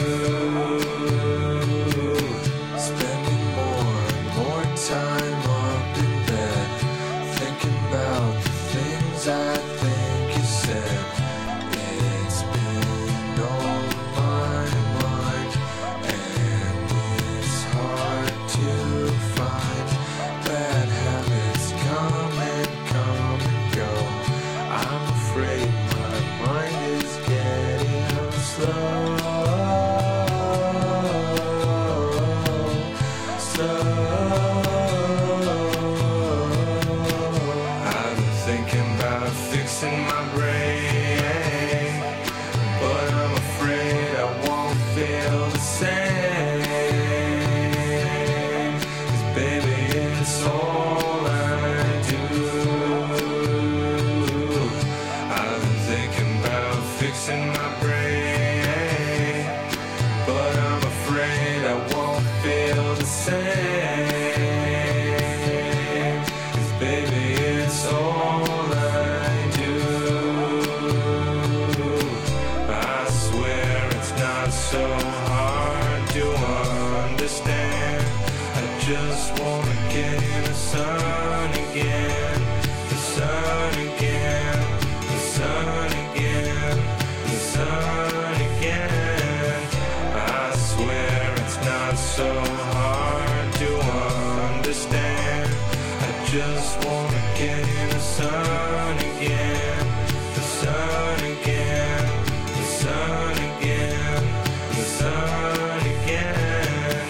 Spending more and more time up in bed, thinking about the things I think you said. It's been on my mind, and it's hard to find. Bad habits come and come and go. I'm afraid my mind is getting slow. I've been thinking about fixing my brain, but I'm afraid I won't feel the same. 'Cause baby, it's all I do. I've been thinking about fixing my brain, but I'm afraid I won't feel the same. 'Cause baby, it's all I do. I swear it's not so hard to understand. I just wanna get in the sun again, the sun again, the sun again, the sun again. I swear it's not so hard to understand. I just wanna get in the sun again, the sun again, the sun again, the sun again.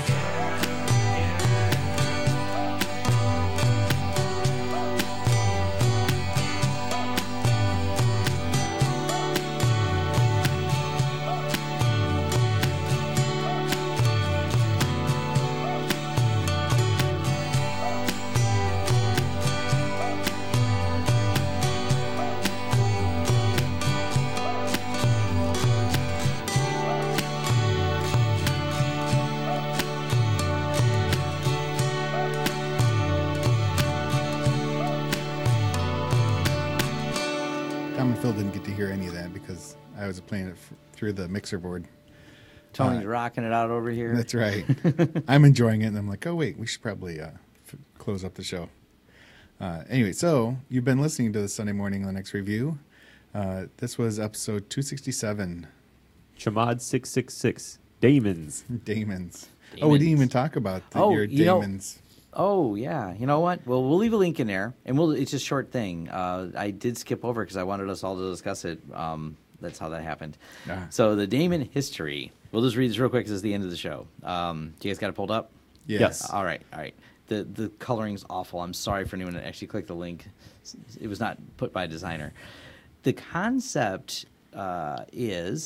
Tom and Phil didn't get to hear any of that because I was playing it f- through the mixer board. Tony's Uh, rocking it out over here. That's right. I'm enjoying it, and I'm like, oh wait, we should probably uh, f- close up the show. Uh, anyway, so you've been listening to the Sunday Morning Linux Review. Uh, this was episode two sixty-seven, Chamad six six six. Damons. Damons. Oh, we didn't even talk about the, Oh, your you know- Damons. Oh yeah, you know what? Well, we'll leave a link in there, and we'll. It's a short thing. Uh, I did skip over because I wanted us all to discuss it. Um, that's how that happened. Ah. So the Damon history. We'll just read this real quick because it's the end of the show. Um, do you guys got it pulled up? Yes. Yes. All right, all right. The the coloring's awful. I'm sorry for anyone that actually clicked the link. It was not put by a designer. The concept uh, is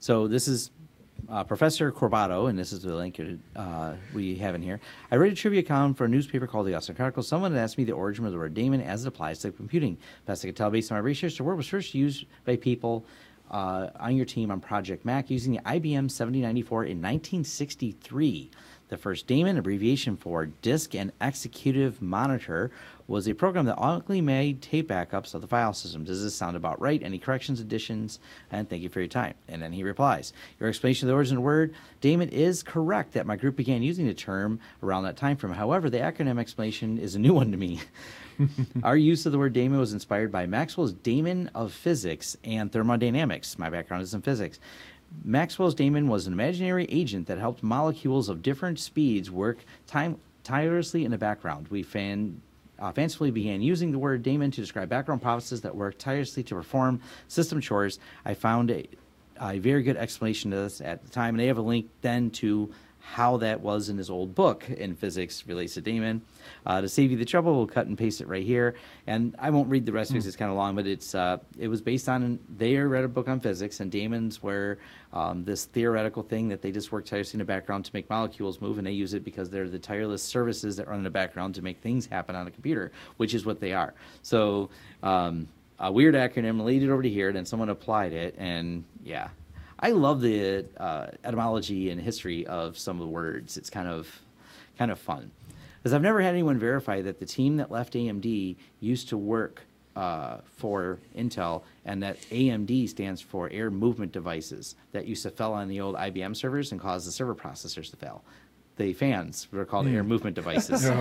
So this is uh, Professor Corbato, and this is the link uh, we have in here. I read a trivia column for a newspaper called the Austin Chronicle. Someone had asked me the origin of the word daemon as it applies to computing. Best I could tell based on my research, the word was first used by people uh, on your team on Project Mac using the I B M seventy ninety-four in nineteen sixty-three. The first daemon, abbreviation for Disk and Executive Monitor, was a program that automatically made tape backups of the file system. Does this sound about right? Any corrections, additions? And thank you for your time. And then he replies, your explanation of the origin of the word daemon is correct that my group began using the term around that time frame. However, the acronym explanation is a new one to me. Our use of the word daemon was inspired by Maxwell's Daemon of Physics and Thermodynamics. My background is in physics. Maxwell's daemon was an imaginary agent that helped molecules of different speeds work time, tirelessly in the background. We fan, uh, fancifully began using the word daemon to describe background processes that work tirelessly to perform system chores. I found a, a very good explanation to this at the time, and they have a link then to how that was in his old book in physics relates to daemon. Uh, to save you the trouble, we'll cut and paste it right here. And I won't read the rest because mm. it's kind of long, but it's uh, it was based on, they read a book on physics, and daemons were um, this theoretical thing that they just work tirelessly in the background to make molecules move, and they use it because they're the tireless services that run in the background to make things happen on a computer, which is what they are. So um, a weird acronym, laid it over to here, then someone applied it, and yeah. I love the uh, etymology and history of some of the words. It's kind of kind of fun. Because I've never had anyone verify that the team that left A M D used to work uh, for Intel, and that A M D stands for Air Movement Devices, that used to fail on the old I B M servers and cause the server processors to fail. The fans were called mm. Air Movement Devices. So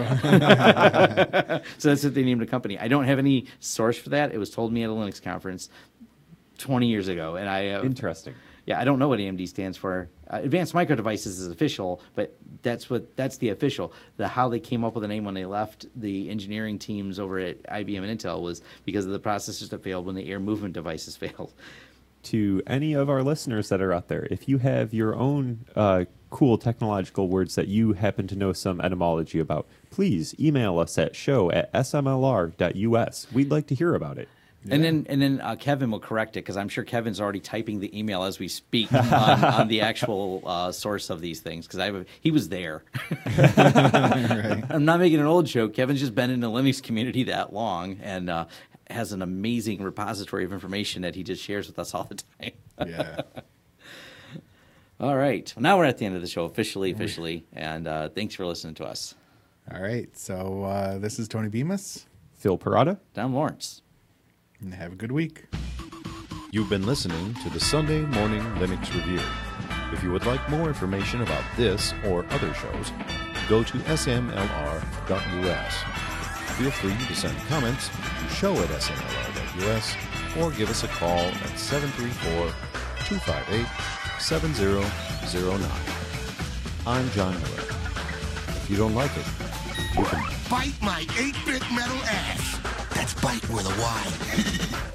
that's what they named the company. I don't have any source for that. It was told me at a Linux conference twenty years ago. and I uh, Interesting. Yeah, I don't know what A M D stands for. Uh, Advanced Micro Devices is official, but that's what that's the official. The how they came up with the name when they left the engineering teams over at I B M and Intel was because of the processors that failed when the air movement devices failed. To any of our listeners that are out there, if you have your own uh, cool technological words that you happen to know some etymology about, please email us at show at s m l r dot u s. We'd like to hear about it. Yeah. And then and then uh, Kevin will correct it, because I'm sure Kevin's already typing the email as we speak on, on the actual uh, source of these things, because I have a, he was there. Right. I'm not making an old joke. Kevin's just been in the Linux community that long and uh, has an amazing repository of information that he just shares with us all the time. Yeah. All right. Well, now we're at the end of the show, officially, officially, and uh, thanks for listening to us. All right. So uh, this is Tony Bemis. Phil Parada. Tom Lawrence. And have a good week. You've been listening to the Sunday Morning Linux Review. If you would like more information about this or other shows, go to s m l r dot u s. Feel free to send comments to show at s m l r dot u s or give us a call at seven three four, two five eight, seven zero zero nine. I'm John Miller. If you don't like it, you can bite my eight-bit metal ass. That's bite with a Y.